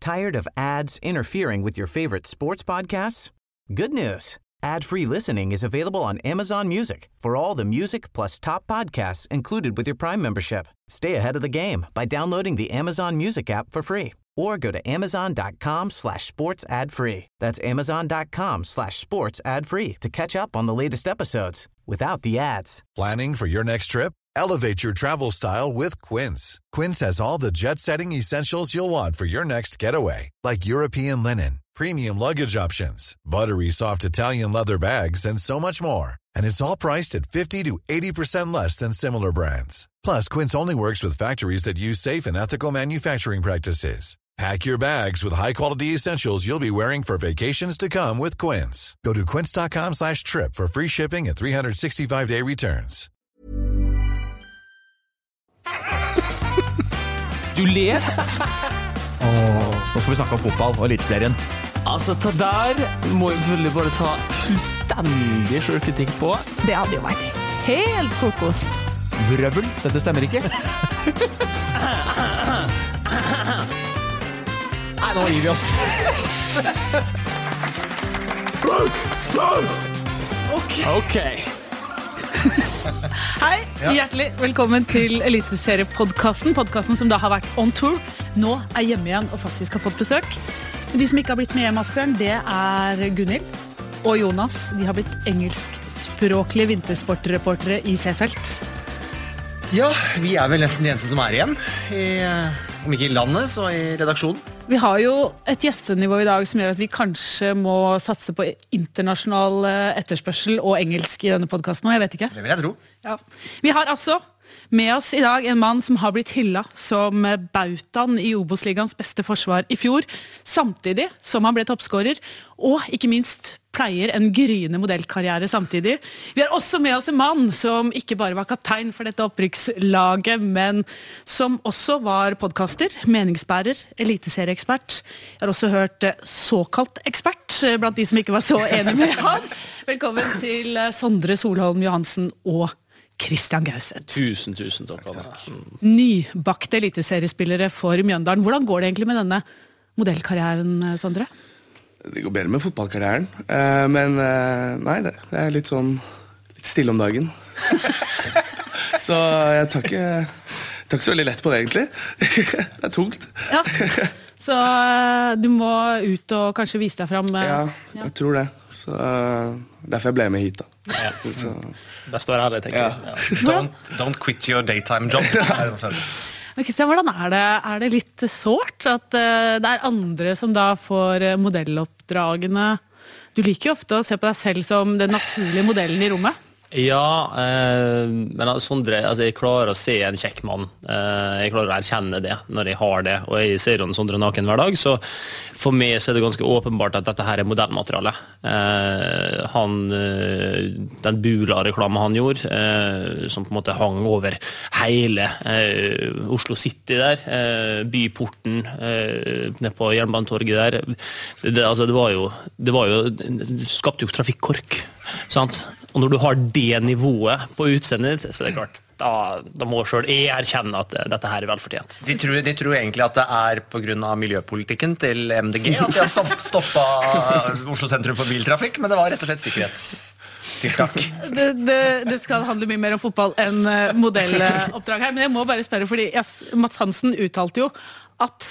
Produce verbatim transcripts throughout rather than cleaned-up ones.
Tired of ads interfering with your favorite sports podcasts? Good news. Ad-free listening is available on Amazon Music for all the music plus top podcasts included with your Prime membership. Stay ahead of the game by downloading the Amazon Music app for free or go to amazon.com slash sports ad free. That's amazon.com slash sports ad free to catch up on the latest episodes without the ads. Planning for your next trip? Elevate your travel style with Quince. Quince has all the jet-setting essentials you'll want for your next getaway, like European linen, premium luggage options, buttery soft Italian leather bags, and so much more. And it's all priced at fifty to eighty percent less than similar brands. Plus, Quince only works with factories that use safe and ethical manufacturing practices. Pack your bags with high-quality essentials you'll be wearing for vacations to come with Quince. Go to quince.com slash trip for free shipping and three sixty-five day returns. Du ler? Åh, nå skal vi snakke om fotball og elitserien. Altså, ta der må jeg selvfølgelig bare ta fullstendig selvkritikk på. Det hadde jo vært helt kokos. Vrøvel, dette stemmer ikke. Nei, nå gir vi oss. Ok. Ok. Hei, hjertelig velkommen til Eliteserie-podcasten. Podcasten som da har vært on tour. Nå er hjemme igjen og faktisk har fått besøk. De som ikke har blitt med hjem, Asbjørn, det er Gunhild og Jonas. De har blitt engelskspråklige vintersportreportere i Seefeld. Ja, vi er vel nesten de eneste som er igjen. I, om ikke i landet, så i redaksjonen. Vi har jo et gjestenivå i dag som gjør at vi kanskje må satse på internasjonal etterspørsel og engelsk i denne podcasten. Jeg vet ikke. Det vil jeg tro. Ja. Vi har altså med oss i dag en mann som har blitt hyllet som bautaen i Obos-ligaens beste forsvar i fjor, samtidig som han ble toppskårer, og ikke minst pleier en gryende modellkarriere samtidig. Vi har også med oss en mann som ikke bare var kaptein for dette opprykkslaget, men som også var podcaster, meningsbærer, eliteserieekspert. Jeg har også hørt såkalt ekspert blant de som ikke var så enige med han. Velkommen til Sondre Solholm Johansen og Christian Gauseth. Tusen, tusen takk. takk. Nybakte eliteseriespillere for Mjøndalen. Hvordan går det egentlig med denne modellkarrieren, Sondre? Det går bedre med fotballkarrieren, men nei, det er litt sånn litt stille om dagen. Så jeg tar ikke, tar ikke så veldig lett på det, egentlig. Det er tungt. Ja, så du må ut og kanskje vise deg frem. Ja, jeg tror det. Så derfor jeg ble med hit, da. Ja. Så. Best å være ærlig, tenker jeg. Ja. Ja. Don't, don't quit your daytime job. Men Christian, hvordan er det? Er det litt sårt at uh, det er andre som da får uh, modelloppdragene? Du liker jo ofte å se på deg selv som den naturlige modellen i rommet. Ja, eh, men Sondre, altså jeg klarer å se en kjekk mann. Eh, jeg klarer å erkjenne det når jeg har det, og jeg ser jo Sondre naken hver dag, så for meg så er det ganske åpenbart at dette her er modellmateriale. Eh, han, eh, den Bula-reklamen han gjorde, eh, som på en måte hang over hele eh, Oslo City der, eh, byporten eh, nede på Jernbanetorget der, det, det, altså det var jo, det var jo, det skapte jo trafikkork, sant? Og når du har det nivået på utseendet ditt, så er det klart, da, da må selv jeg erkjenne at dette her er velfortjent. De tror, de tror egentlig at det er på grunn av miljøpolitikken til M D G at de har stopp, stoppet Oslo sentrum for biltrafikk, men det var rett og slett sikkerhetstiltak. Det, det, det skal handle mye mer om fotball enn modelloppdrag her, men jeg må bare spørre, fordi Mats Hansen uttalte jo at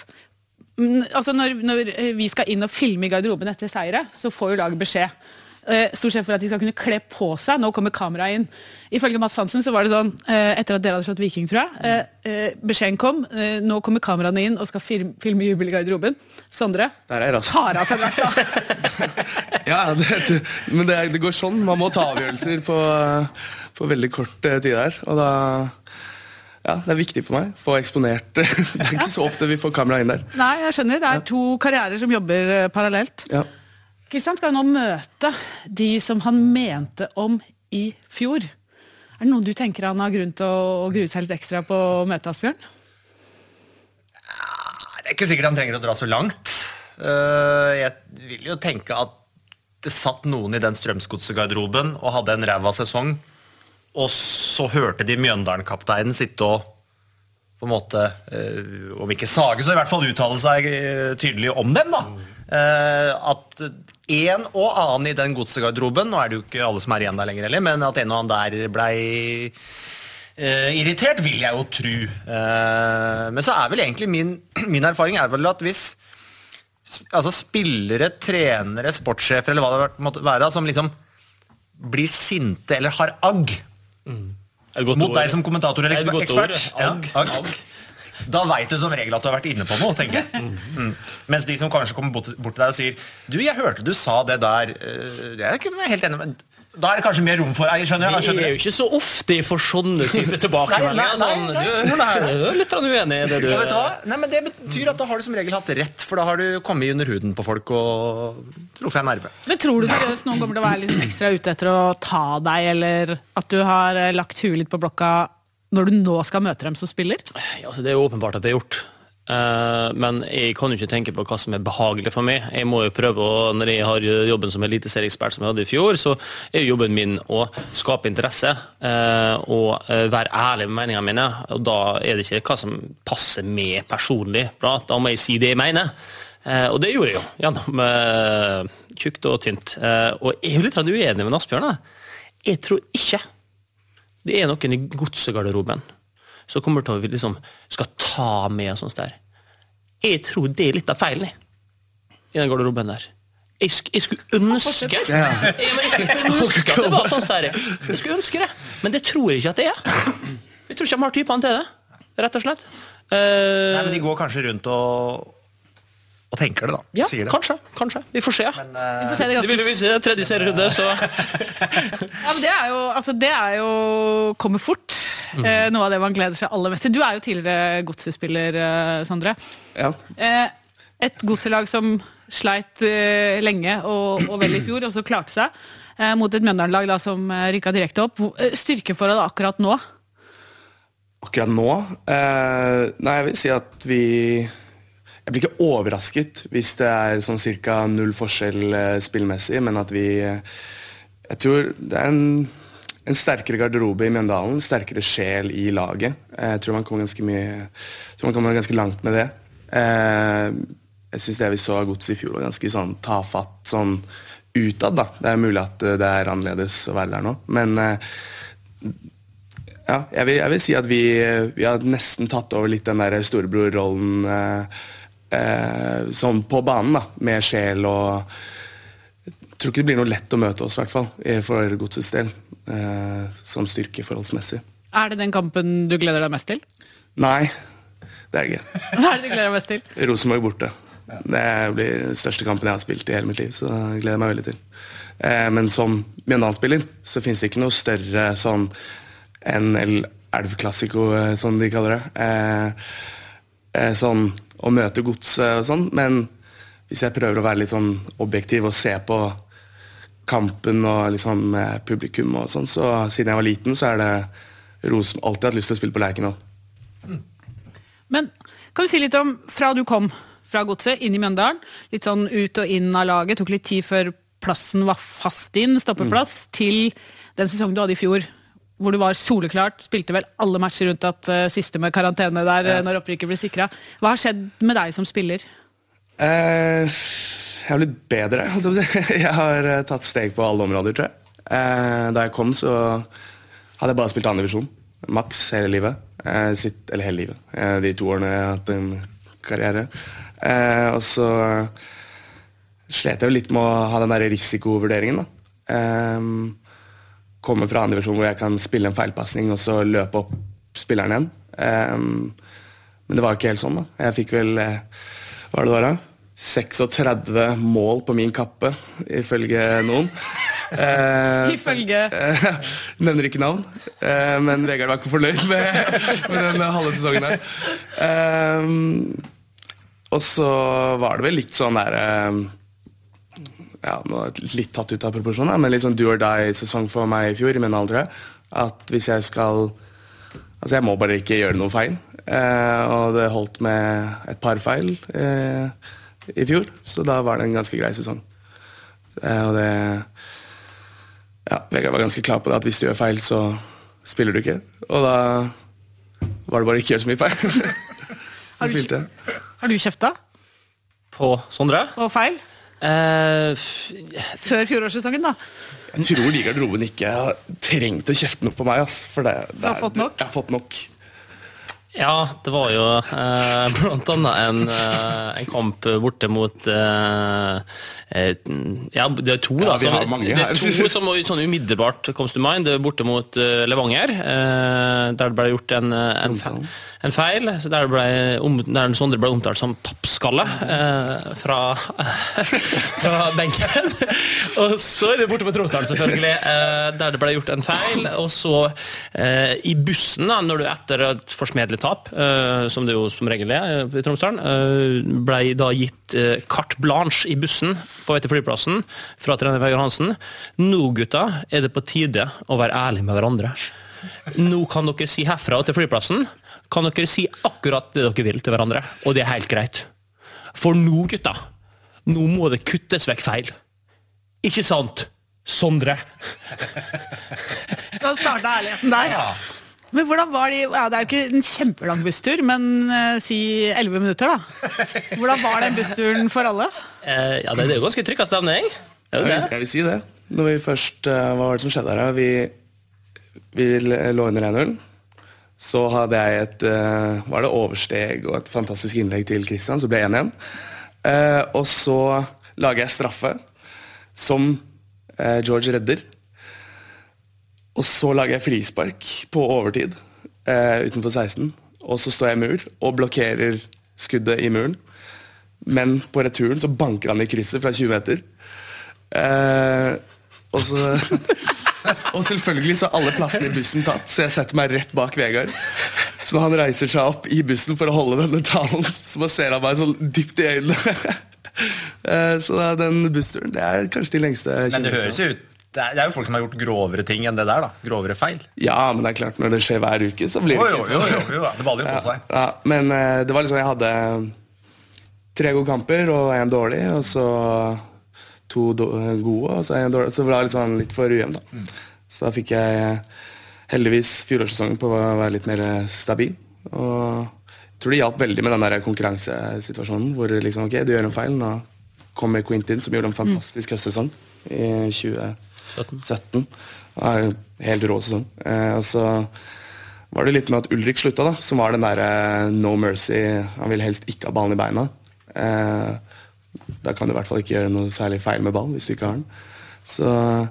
altså når, når vi skal inn og filme i garderoben etter seire, så får jo laget beskjed. Stort sett for at de skal kunne kle på seg. Nå kommer kameraet inn. Ifølge Mats Hansen så var det sånn, etter at dere hadde slått Viking, tror jeg, beskjeden kom, nå kommer kameraene inn og skal filme, filme jubel i garderoben. Sondre, Der er jeg tar av seg hvertfall. Ja, det, det, men det, det går sånn. Man må ta avgjørelser på, på veldig kort tid her, og da... Ja, det er viktig for meg. Få eksponert. Det er ikke så ofte vi får kamera inn der. Nei, jeg skjønner. Det er to karrierer som jobber parallelt. Ja. Kristian skal jo nå møte de som han mente om i fjor. Er det noen du tenker han har grunn til å grue seg litt ekstra på å møte, Asbjørn? Det er ikke sikkert han trenger å dra så langt. Jeg vil jo tenke at det satt noen i den Strømsgodset-garderoben og hadde en ræva sesong, og så hørte de Mjøndalen-kapteinen sitte og på en måte, uh, om ikke sage, så i hvert fall uttale seg uh, tydelig om dem, da. Uh, at en og annen i den godsegarderoben, nå er det jo ikke alle som er igjen der lenger heller, men at en og annen der ble uh, irritert, vil jeg jo tro. Uh, men så er vel egentlig min, min erfaring er vel at hvis altså spillere, trenere, sportssjefer, eller hva det måtte være, som liksom blir sinte eller har agg mm. mot deg som kommentator eller ekspert. ekspert. Agg. Ja, agg. Da vet du som regel at du har vært inne på noe, tenker jeg. Mm. Mens de som kanskje kommer bort, bort til deg og sier du, jeg hørte du sa det der, det er ikke helt enig, men da er det kanskje mer rom for jeg skjønner, jeg skjønner. Det er jo ikke så ofte for sånne type tilbakemeldinger. Sånn, du, du er litt uenig i det du... Så vet du hva? Nei, men det betyr at da har du som regel hatt rett, for da har du kommet under huden på folk og truffet en nerve. Men tror du seriøst noen kommer til å være litt ekstra ute etter å ta deg, eller at du har lagt huet litt på blokka når du nå skal møte dem som spiller? Ja, altså, det er jo åpenbart at det er gjort. Uh, men jeg kan jo ikke tenke på hva som er behagelig for meg. Jeg må jo prøve å, når jeg har jobben som eliteserieekspert som jeg hadde i fjor, så er jo jobben min å skape interesse uh, og uh, være ærlig med meningene mine, og da er det ikke hva som passer meg personlig. Bra, da må jeg si det jeg mener. Uh, og det gjorde jeg jo, gjennom uh, tjukt og tynt. Uh, og jeg er jo litt uenig med Asbjørn. Jeg tror ikke det er noen i godsegarderoben så kommer til å liksom skal ta med og sånt der. Jeg tror det er litt av feilen i den garderoben der. Jeg, sk jeg skulle ønske jeg, jeg skulle ønske at det var sånn der. Jeg skulle ønske det, men det tror jeg ikke at det er. Jeg tror ikke de har typene til det, rett og slett. Uh, Nei, men de går kanskje rundt og og tenker det da, ja, sier det. Kanskje, kanskje. Vi får se. Men, uh, Vi får se det, det vil jo vise tredje serierunde, så... Ja, men det er jo, altså det er jo kommer fort. Mm. Eh, noe av det man gleder seg aller mest til. Du er jo tidligere godsespiller, eh, Sondre. Ja. Eh, et godselag som sleit eh, lenge og, og vel i fjor, og så klarte seg eh, mot et Mjøndalen-lag da, som eh, rykket direkte opp. Eh, styrkeforholdet akkurat nå? Akkurat nå? Eh, nei, jeg vil si at vi... Jeg blir ikke overrasket hvis det er sånn cirka null forskjell eh, spillmessig, men at vi... Eh, jeg tror det er en... En sterkere garderobe i Mjøndalen, sterkere sjel i laget. Jeg tror man kommer ganske mye, jeg tror man kommer ganske langt med det. Jeg synes det vi så av Godset i fjor var ganske sånn tafatt, sånn utad da. Det er mulig at det er annerledes å være der nå. Men ja, jeg vil, jeg vil si at vi, vi har nesten tatt over litt den der storebror-rollen eh, sånn på banen da, med sjel og... Jeg tror ikke det blir noe lett å møte oss i hvert fall, for Godsets del. Eh, som styrke forholdsmessig. Er det den kampen du gleder deg mest til? Nei, det er det ikke. Hva er det du gleder deg mest til? Rosenborg borte. Det blir den største kampen jeg har spilt i hele mitt liv, så jeg gleder meg veldig til. Eh, men som Mjøndalen-spiller, så finnes det ikke noe større sånn enn elvklassiko, sånn de kaller det. Eh, eh, sånn å møte Godset og sånn, men hvis jeg prøver å være litt sånn objektiv og se på kampen og liksom publikum og sånn, så siden jeg var liten, så er det Rosen alltid hatt lyst til å spille på Lerkendal. Mm. Men kan du si litt om, fra du kom fra Godset inn i Mjøndalen, litt sånn ut og inn av laget, tok litt tid før plassen var fast inn, stoppeplass, mm. til den sesongen du hadde i fjor, hvor du var soleklart, spilte vel alle matcher rundt at uh, siste med karantene der, ja. Når opprykket ble sikret. Hva har skjedd med deg som spiller? Eh... Uh... Jeg har blitt bedre. Jeg har tatt steg på alle områder, tror jeg. Da jeg kom, så hadde jeg bare spilt annen divisjon. Maks hele livet. Sitt, eller hele livet. De to årene jeg har hatt en karriere. Og så slet jeg jo litt med å ha den der risikovurderingen. Da. Komme fra annen divisjon hvor jeg kan spille en feilpassning og så løpe opp spilleren igjen. Men det var ikke helt sånn, da. Jeg fikk vel, hva var det det var da? seksogtredve mål på min kappe, ifølge noen. Eh, ifølge? Eh, nevner ikke navn, eh, men Vegard var ikke fornøyd med, med den halve sesongen der. Eh, og så var det vel litt sånn der, eh, ja, nå er det litt tatt ut av proporsjon, men litt sånn do or die-sesong for meg i fjor, i Mjøndalen, tror jeg. At hvis jeg skal, altså jeg må bare ikke gjøre noe feil, eh, og det holdt med et par feil, eh, i fjor, så da var det en ganske grei sesong. Og det... Ja, Vegard var ganske klar på det, at hvis du gjør feil, så spiller du ikke. Og da var det bare ikke gjøre så mye feil. Så spilte jeg. Har du kjefta? På Sondre? På feil? Eh, f- Før fjorårssesongen, da? Jeg tror de garderoben ikke har trengt å kjefte noe på meg, ass. For det, det Du har er- fått nok? Jeg har fått nok. Ja, det var jo eh, blant annet en, eh, en kamp borte mot eh, eh, Ja, det er to, da. Ja, vi har som- mange det her. er to som sånn umiddelbart comes to mind. Det er borte mot eh, Levanger, eh, der det ble gjort en, eh, en, fe- en feil. Så der, ble, om, der Sondre ble omtalt som pappskalle eh, fra, fra benken. Og så er det borte mot Tromsdalen, selvfølgelig, eh, der det ble gjort en feil. Og så eh, i bussen, da, når du etter et forsmedelig tap, eh, som det jo som regel er i Tromsdalen, eh, ble da gitt eh, carte blanche i bussen på vei til flyplassen fra trener Vegard Hansen. Nå, gutta, er det på tide å være ærlig med hverandre. Nå kan dere si herfra til flyplassen, kan dere si akkurat det dere vil til hverandre, og det er helt greit. For nå, gutta, nå må det kuttes vekk feil. Ikke sant, Sondre? Så starta ærligheten der. Men hvordan var de, ja, det er jo ikke en kjempelang busstur, men uh, si elleve minutter da. Hvordan var den bussturen for alle? Eh, ja, det er jo ganske trykket stemning. Er Jeg det vil, det? jeg vil si det. Når vi først, eh, hva var det som skjedde her? da? Vi, vi lå under en null. Så hadde jeg et eh, var det oversteg og et fantastisk innlegg til Christian, så ble jeg én igjen. Eh, og så lager jeg straffe, som eh, George redder. Og så lager jeg frispark på overtid eh, utenfor seksten. Og så står jeg i mur og blokkerer skuddet i muren. Men på returen så banker han i krysset fra tjue meter. Eh, og så Og selvfølgelig så er alle plassene i bussen tatt, så jeg setter meg rett bak Vegard. Så når han reiser seg opp i bussen for å holde denne talen, så bare ser han meg sånn dypt i øynene. Eh, så da, den bussturen, det er kanskje de lengste. Men det høres jo ut det er, det er jo folk som har gjort grovere ting enn det der, da. Grovere feil. Ja, men det er klart, når det skjer hver uke, så blir det Jo, ikke jo, sånn. jo, jo, jo. Det baller jo på seg. Ja, men eh, det var liksom, jeg hadde tre gode kamper og en dårlig, og så to do gode, og så en dårlig. Så det var litt sånn litt for ujevn, da. Mm. Så da fikk jeg heldigvis fjorårssesongen på å være litt mer stabil. Og jeg tror det hjalp veldig med den der konkurransesituasjonen, hvor det liksom, ok, du gjør en feil, nå kommer Quintin, som gjorde en fantastisk høstsesong i tjue sytten. Det var en helt rå sesong. Eh, og så var det litt med at Ulrik slutta, da, som var den der eh, no mercy, han vil helst ikke ha ballen i beina. Eh, da kan du i hvert fall ikke gjøre noe særlig feil med ballen, hvis du ikke har den. Så,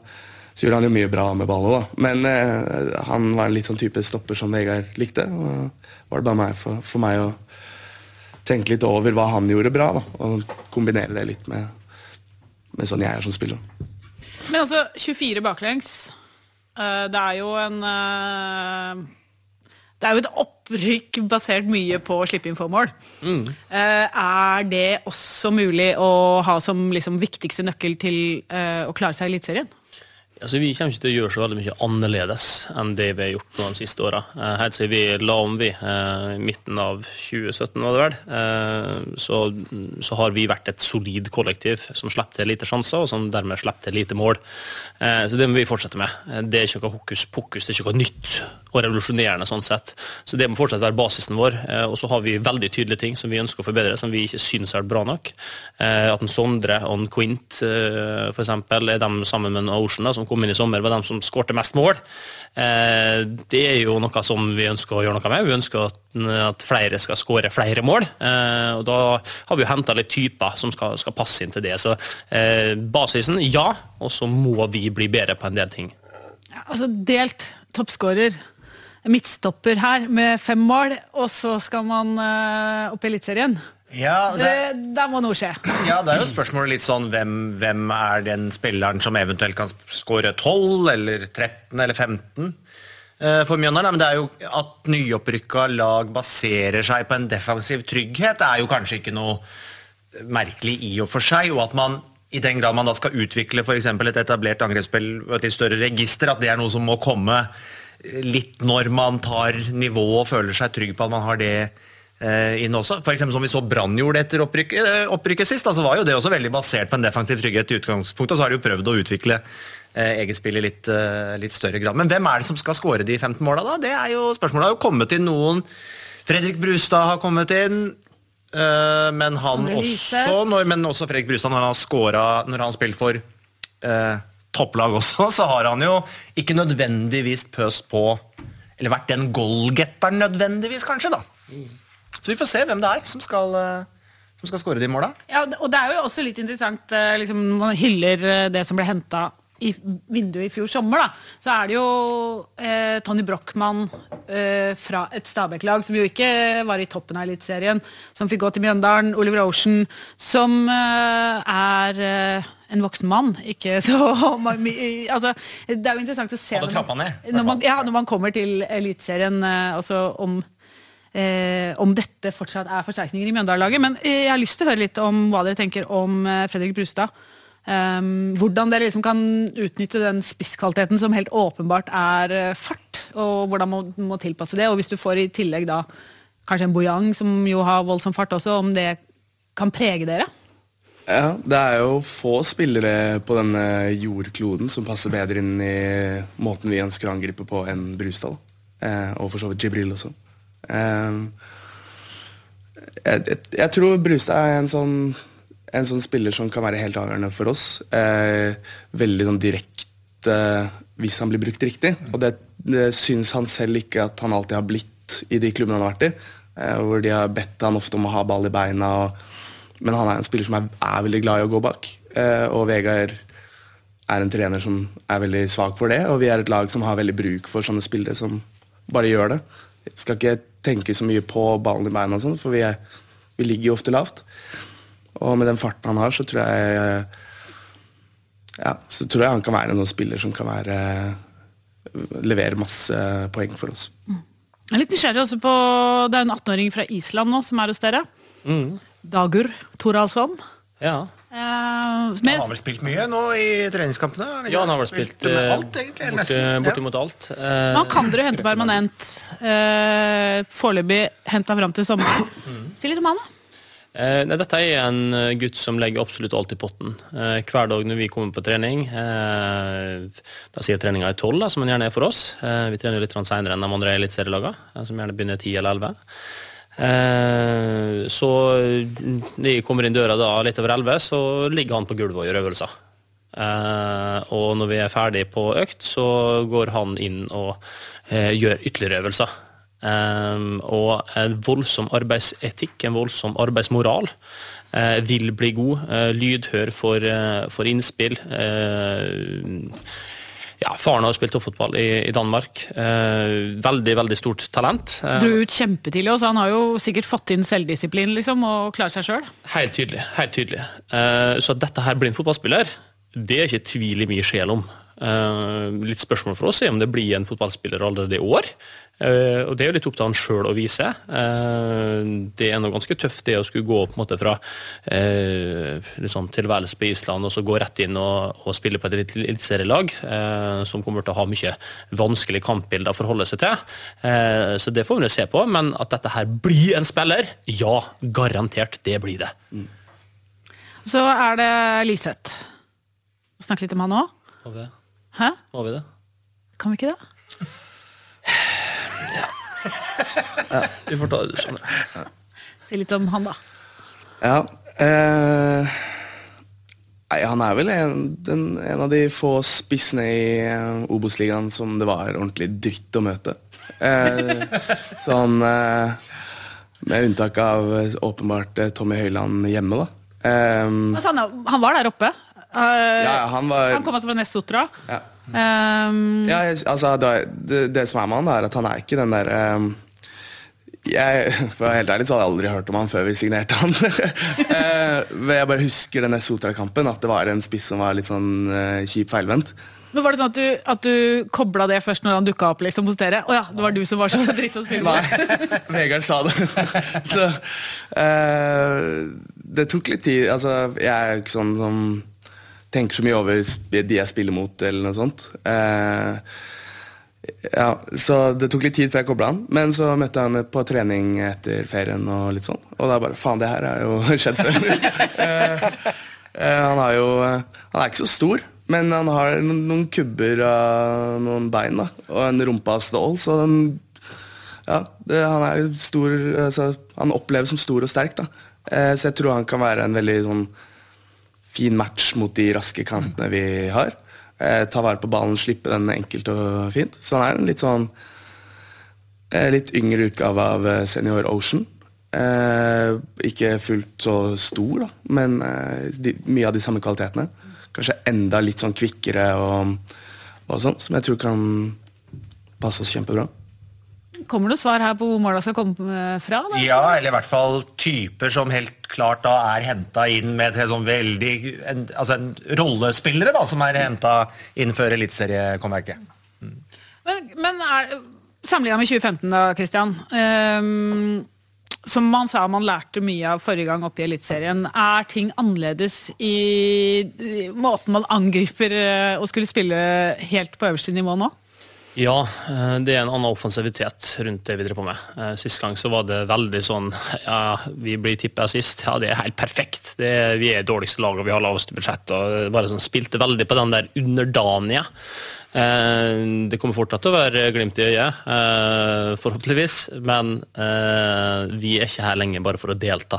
så gjorde han jo mye bra med ballen da. Men eh, han var en litt sånn type stopper som Vegard likte, og var det bare meg for, for meg å tenke litt over hva han gjorde bra, da, og kombinere det litt med, med sånn jeg er som spiller. Men altså, tjuefire baklengs, uh, det er jo en uh, det er jo et opprykk basert mye på å slippe inn få mål. Mm. Uh, er det også mulig å ha som liksom viktigste nøkkel til uh, å klare seg i Eliteserien? Altså, vi kommer ikke til å gjøre så veldig mye annerledes enn det vi har gjort nå de siste årene. Eh, helt siden vi la om vi, eh, i midten av tjue sytten var det vel, eh, så, så har vi vært et solid kollektiv som slipper til lite sjanser, og som dermed slipper til lite mål. Eh, så det må vi fortsette med. Det er ikke noe hokus pokus, det er ikke noe nytt og revolusjonerende sånn sett. Så det må fortsatt være basisen vår, eh, og så har vi veldig tydelige ting som vi ønsker å forbedre, som vi ikke synes er bra nok. Eh, at en Sondre og en Quint, eh, for eksempel, er dem sammen med en Ocean, da, som kom inn i sommer, var de som skårte mest mål. Eh, det er jo noe som vi ønsker å gjøre noe med. Vi ønsker at, at flere skal skåre flere mål, eh, og da har vi jo hentet litt typer som skal, skal passe inn til det. Så eh, basisen, ja, og så må vi bli bedre på en del ting. Ja, altså delt toppskårer, midtstopper her med fem mål, og så skal man uh, opp i Eliteserien. Ja, det, det, der må noe skje. ja, det er jo spørsmålet litt sånn, hvem, hvem er den spilleren som eventuelt kan skåre tolv, eller tretten, eller femten uh, for Mjøndalen? Men det er jo at nyopprykka lag baserer seg på en defensiv trygghet, er jo kanskje ikke noe merkelig i og for seg, og at man i den grad man da skal utvikle for eksempel et etablert angrepsspill til større register, at det er noe som må komme litt når man tar nivå og føler seg trygg på at man har det eh, inn også. For eksempel som vi så Brann gjorde etter opprykket, opprykket sist, så altså var jo det også veldig basert på en defensiv trygghet i utgangspunktet, og så har de jo prøvd å utvikle eh, eget spill i litt, eh, litt større grad. Men hvem er det som skal skåre de femten måla da? Det er jo spørsmålet. Det har jo kommet inn noen. Fredrik Brustad har kommet inn, eh, men han også, når, men også Fredrik Brustad når han har skåret, når han har spilt for eh, topplag også, så har han jo ikke nødvendigvis pøst på, eller vært den goalgetteren nødvendigvis kanskje da. Så vi får se hvem det er som skal, som skal skåre de måla. Ja, og det er jo også litt interessant, liksom, man hyller det som ble hentet i vinduet i fjor sommer da, så er det jo eh, Tony Brochmann eh, fra et Stabæk-lag, som jo ikke var i toppen av elitserien, som fikk gå til Mjøndalen, Oliver Ocean, som eh, er eh, en voksen mann, ikke så altså, det er jo interessant å se når man, når man, ja, når man kommer til elitserien, eh, også om Eh, om dette fortsatt er forsterkninger i Mjøndalen-laget, men jeg har lyst til å høre litt om hva dere tenker om eh, Fredrik Brustad. Um, hvordan dere liksom kan utnytte den spisskvaliteten som helt åpenbart er uh, fart, og hvordan man må, må tilpasse det, og hvis du får i tillegg da kanskje en Bojang som jo har voldsom fart også, om det kan prege dere? Ja, det er jo få spillere på denne jordkloden som passer bedre inn i måten vi ønsker å angripe på enn Brustad, eh, og for så vidt Jibril også. Uh, jeg, jeg, jeg tror Brustad er en sånn, en sånn spiller som kan være helt avgjørende for oss. Uh, veldig sånn direkte uh, hvis han blir brukt riktig. Og det, det synes han selv ikke at han alltid har blitt i de klubbene han har vært i. Uh, hvor de har bedt han ofte om å ha ball i beina. Og, men han er en spiller som er, er veldig glad i å gå bak. Uh, og Vegard er en trener som er veldig svak for det. Og vi er et lag som har veldig bruk for sånne spillere som bare gjør det. Jeg skal ikke tenke så mye på ballen i beina og sånn, for vi, er, vi ligger jo ofte lavt. Og med den farten han har, så tror jeg ja, så tror jeg han kan være en sånn spiller som kan være levere masse poeng for oss. Mm. Jeg er litt nysgjerrig også på, det er en atten-åring fra Island nå som er hos dere. Mm. Dagur Thoralsson. Ja. Eh, han har vel spilt mye nå i treningskampene? Ja, han har vel spilt, spilt med alt, egentlig, borti, bortimot alt. Eh, Man kan dere hente permanent. Eh, foreløpig hente han frem til sommeren. Mm. Si litt om han da. Eh, dette er en gutt som legger absolutt alt i potten. Eh, hver dag når vi kommer på trening, eh, da sier treninga er tolv, som han gjerne er for oss. Eh, vi trener litt senere enn de andre elitserieslagene, som gjerne begynner ti eller elleve. Eh, så når jeg kommer inn døra da litt over elleve, så ligger han på gulvet og gjør øvelser. Eh, og når vi er ferdig på økt, så går han inn og eh, gjør ytterligere øvelser. Eh, og en voldsom arbeidsetikk, en voldsom arbeidsmoral, eh, vil bli god, eh, lydhør for, eh, for innspill. Eh, Ja, faren har spilt toppfotball i, i Danmark. Eh, veldig, veldig stort talent. Eh, Dro ut kjempetidlig også, han har jo sikkert fått inn selvdisiplin liksom, og klarer seg selv. Helt tydelig, helt tydelig. Eh, så at dette her blir en fotballspiller, det er ikke tvil i mye sjel om. Eh, litt spørsmål for oss er om det blir en fotballspiller allerede i år. Eh, og det er jo litt opp til han selv å vise. Eh, det er noe ganske tøft det å skulle gå på en måte fra eh, liksom tilværelse på Island og så gå rett inn og, og spille på et eliteserielag eh, som kommer til å ha mye vanskelige kampbilder å forholde seg til. Eh, så det får vi se på, men at dette her blir en spiller, ja, garantert det blir det. Mm. Så er det Liseth. Snakke litt om han også? Må vi det? Hæ? Må vi det? Kan vi ikke det? Ja. Ja, vi får ta det, skjønner. Ja. Si litt om han da. Ja, eh, nei, han er vel en, den, en av de få spissene i uh, Obos-ligaen som det var ordentlig dritt å møte. Eh, sånn, eh, med unntak av åpenbart Tommy Høiland hjemme da. Eh, altså, han, han var der oppe. Uh, ja, han var... Han kom altså fra Nessotra. Ja. Um, ja, altså det, det som er med han er at han er ikke den der um, jeg, for helt ærlig så hadde jeg aldri hørt om han før vi signerte han. uh, jeg bare husker denne Sotra-kampen, at det var en spiss som var litt sånn uh, kjip feilvendt. Men var det sånn at du, at du koblet det først når han dukket opp liksom hos dere? Åja, det var du som var så dritt å spille med. Nei, Vegard sa det. Så uh, det tok litt tid. Altså, jeg er ikke sånn som tenker så mye over de jeg spiller mot eller noe sånt. Uh, ja, så det tok litt tid før jeg koblet han, men så møtte jeg han på trening etter ferien og litt sånn, og da bare, faen, det her er jo skjedd før. uh, uh, han har jo, han er ikke så stor, Men han har noen kubber av noen bein da, og en rumpa av stål, så den, ja, det, han er stor, altså, han oppleves som stor og sterk da. Eh, så jeg tror han kan være en veldig sånn, fin match mot de raske kantene vi har. Eh, ta vare på ballen, slippe den enkelt og fint. Så han er en litt sånn, eh, litt yngre utgave av Senior Ocean. Eh, ikke fullt så stor da, men eh, de, mye av de samme kvalitetene. Kanskje enda litt sånn kvikkere og, og sånn, som jeg tror kan passe oss kjempebra. Kommer det svar her på hvor målet skal komme fra? Da? Ja, eller i hvert fall typer som helt klart da er hentet inn med et sånn veldig, en, altså en rollespillere da, som er hentet inn før elitseriekommerket. Mm. Men, men er, sammenlignet med tjue femten da, Christian, um, som man sa man lærte mye av forrige gang oppe i elitserien, er ting annerledes i, i måten man angriper og skulle spille helt på øverste nivå nå? Ja, det er en annen offensivitet rundt det vi driver på med. Sist gang så var det veldig sånn, ja, vi blir tippet sist, ja, det er helt perfekt. Det er, vi er dårligste lag, og vi har laveste budsjett, og bare sånn spilte veldig på den der underdanige. Det kommer fortsatt til å være glimt i øyet, forhåpentligvis, men vi er ikke her lenge bare for å delta.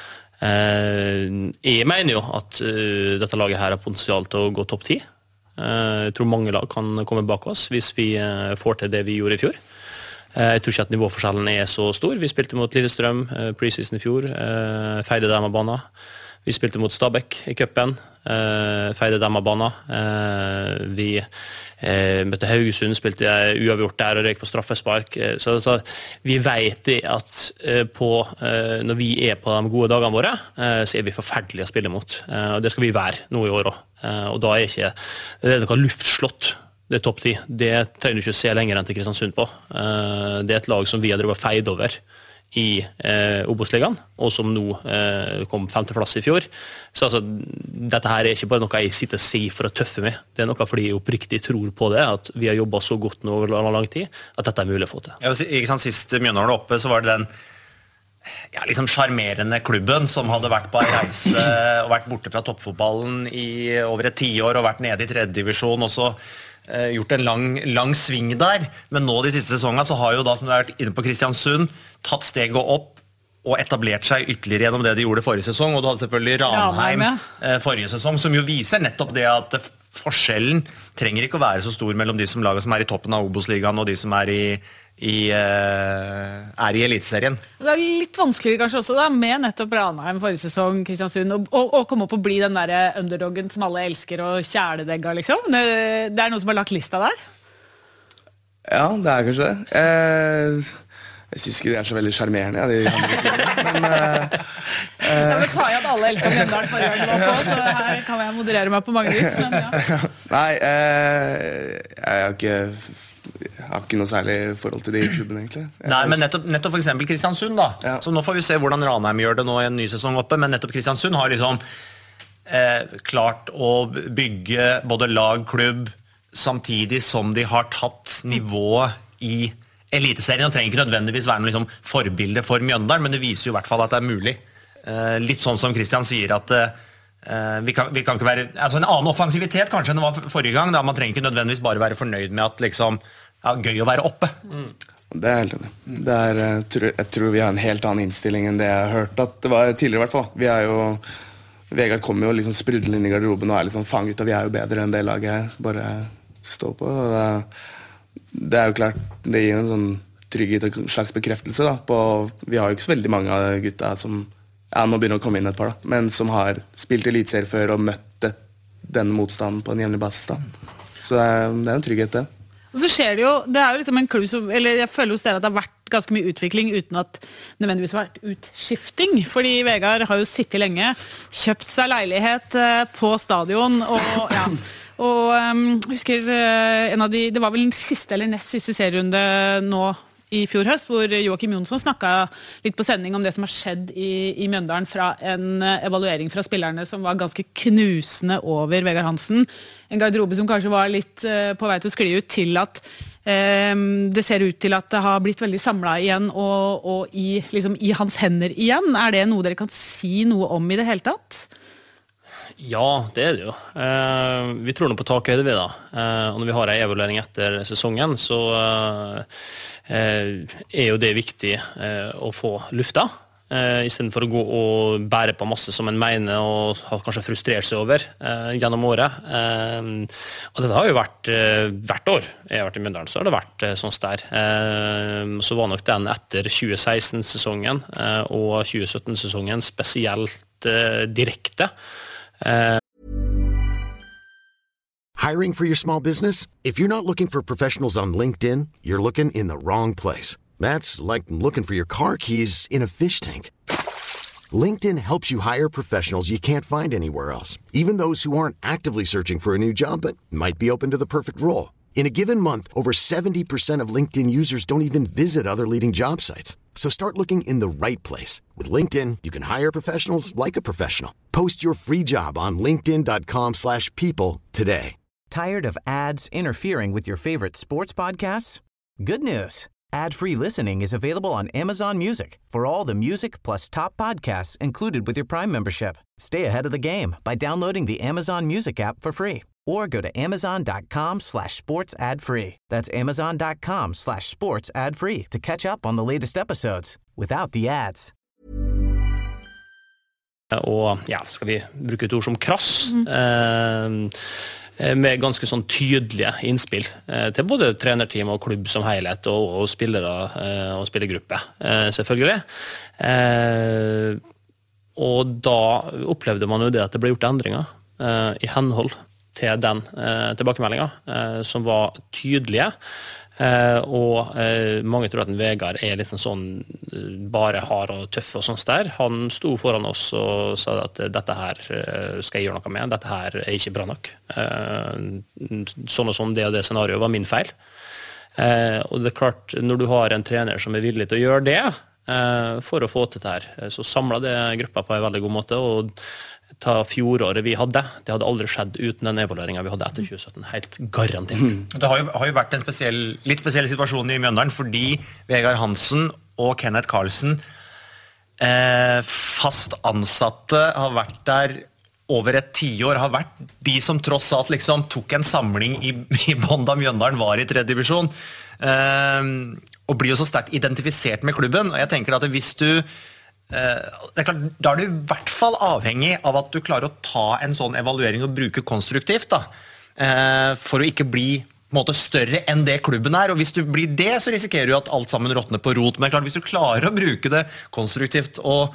Jeg mener jo at dette laget her har potensial til å gå topp ti. Jeg tror mange lag kan komme bak oss hvis vi får til det vi gjorde i fjor. Jeg tror ikke at nivåforskjellen er så stor. Vi spilte mot Lillestrøm preseason i fjor, feide dem av banen. Vi spilte mot Stabæk i cupen, feide dem av banen. Vi møtte Haugesund, spilte uavgjort der og røyk på straffespark. Så, så vi vet at på, når vi er på de gode dagene våre, så er vi forferdelige å spille mot. Og det skal vi være nå i år også. Og da er ikke det er noe luftslott, det er topp ti. Det trenger du ikke å se lenger enn til Kristiansund på. Det er et lag som vi har drevet feid over i eh, Obos-ligaen, og som nå eh, kom femteplass i fjor. Så altså, dette her er ikke bare noe jeg sitter og sier for å tøffe meg. Det er noe fordi jeg oppriktig tror på det, at vi har jobbet så godt nå over lang, lang tid, at dette er mulig å få til. Ja, ikke sant, sist Mjøndalen var oppe, så var det den ja, liksom charmerende klubben som hadde vært på en reise og vært borte fra toppfotballen i over et tiår og vært nede i tredje divisjon, og så eh, gjort en lang, lang sving der. Men nå de siste sesongene så har jo da, som du har vært inne på Kristiansund, tatt steget opp og etablert seg ytterligere gjennom det de gjorde forrige sesong, og du hadde selvfølgelig Ranheim eh, forrige sesong, som jo viser nettopp det at forskjellen trenger ikke å være så stor mellom de som laget som er i toppen av Obos-ligaen og de som er i I, uh, er i elitserien. Det er litt vanskeligere kanskje også da, med nettopp Ranheim forrige sesong, Kristiansund, og, og, og komme opp og bli den der underdoggen som alle elsker og kjæledegga, liksom. Det, det er noen som har lagt lista der? Ja, det er kanskje det. Eh, jeg synes ikke de er så veldig charmerende, ja, de men, eh, eh, ja, men tar jeg at alle elsker Mjøndalen forrige gang det var på, så her kan jeg moderere meg på mange vis, men ja. Nei, eh, jeg har ikke Jeg har ikke noe særlig forhold til de i klubben, egentlig. Jeg Nei, men nettopp, nettopp for eksempel Kristiansund, da. Ja. Så nå får vi se hvordan Ranheim gjør det nå i en ny sesong oppe, men nettopp Kristiansund har liksom eh, klart å bygge både lag, klubb, samtidig som de har tatt nivået i eliteserien. Det trenger ikke nødvendigvis være noe liksom, forbilde for Mjøndalen, men det viser jo i hvert fall at det er mulig. Eh, litt sånn som Christian sier at eh, vi, kan, vi kan ikke være, altså en annen offensivitet kanskje enn det var forrige gang, da man trenger ikke nødvendigvis bare være fornøyd med at liksom, ja, gøy å være oppe. Mm. Det er helt enig. Det er, jeg, tror, jeg tror vi har en helt annen innstilling enn det jeg har hørt at det var tidligere i hvert fall. Vi er jo, Vegard kommer jo liksom sprudlende inn i garderoben og er liksom fanget, og vi er jo bedre enn det laget her. Bare stå på. Det, det er jo klart, det gir en sånn trygghet og slags bekreftelse da, på, vi har jo ikke så veldig mange av gutta som ja, nå begynner å komme inn et par da, men som har spilt elitserie før og møtt denne motstanden på en jevnlig basis da. Så det er, det er en trygghet det. Og så skjer det jo, det er jo liksom en klubb som, eller jeg føler hos dere at det har vært ganske mye utvikling uten at nødvendigvis har vært utskifting, fordi Vegard har jo sittet lenge, kjøpt seg leilighet på stadion, og ja, og um, husker en av de, det var vel den siste eller nest siste serierunde nå i fjor høst, hvor Joakim Jonsson snakket litt på sending om det som har skjedd i, i Mjøndalen fra en evaluering fra spillerne som var ganske knusende over Vegard Hansen. En garderobe som kanskje var litt uh, på vei til å skli ut til at um, det ser ut til at det har blitt veldig samlet igjen og, og i, liksom, i hans hender igjen. Er det noe dere kan si noe om i det hele tatt? Ja, det er det jo. Eh, vi tror nå på takhøyde ved da. Eh, og når vi har en evaluering etter sesongen, så eh, er jo det viktig eh, å få lufta. Uh, I stedet for å gå og bære på masse som en mener og har kanskje frustrert seg over uh, gjennom året. Uh, og dette har jo vært uh, hvert år jeg har vært i Mjøndalen, så har det vært uh, sånn der. Uh, så var nok den etter tjue seksten-sesongen uh, og tjue sytten-sesongen spesielt uh, direkte. Uh, Hiring for your small business? If you're not looking for professionals on LinkedIn, you're looking in the wrong place. That's like looking for your car keys in a fish tank. LinkedIn helps you hire professionals you can't find anywhere else, even those who aren't actively searching for a new job but might be open to the perfect role. In a given month, over seventy percent of LinkedIn users don't even visit other leading job sites. So start looking in the right place. With LinkedIn, you can hire professionals like a professional. Post your free job on linkedin.com slash people today. Tired of ads interfering with your favorite sports podcasts? Good news. Ad-free listening is available on Amazon Music for all the music plus top podcasts included with your Prime membership. Stay ahead of the game by downloading the Amazon Music app for free or go to amazon.com slash sports ad free. That's amazon.com slash sports ad free to catch up on the latest episodes without the ads. Og ja, skal vi bruke et ord som krass? Mm. Eh, med ganske sånn tydelige innspill eh, til både trenerteam og klubb som helhet og, og spillere eh, og spillergruppe, eh, selvfølgelig. Eh, og da opplevde man jo det at det ble gjort endringer eh, i henhold til den eh, tilbakemeldingen, eh, som var tydelige. Eh, og eh, mange tror at en Vegard er litt sånn bare hard og tøff og sånt der. Han sto foran oss og sa at dette her skal jeg gjøre noe med, dette her er ikke bra nok. Eh, sånn og sånn, det og det scenarioet var min feil. Eh, og det er klart, når du har en trener som er villig til å gjøre det eh, for å få til det her, så samlet det gruppa på en veldig god måte, og ta fjoråret vi hadde, det hadde aldri skjedd uten den evalueringen vi hadde etter tjue sytten, helt garantert. Mm. Det har jo, har jo vært en spesiell, litt spesiell situasjon i Mjøndalen, fordi Vegard Hansen og Kenneth Carlsen, eh, fast ansatte, har vært der over et tiår, har vært de som tross alt liksom tok en samling i, i bånd da Mjøndalen var i tredje divisjon, eh, og blir jo så sterkt identifisert med klubben, og jeg tenker at hvis du det er klart, da er du i hvert fall avhengig av at du klarer å ta en sånn evaluering og bruke konstruktivt da, for å ikke bli på en måte større enn det klubben er, og hvis du blir det, så risikerer du at alt sammen råtner på rot, men klart, hvis du klarer å bruke det konstruktivt og,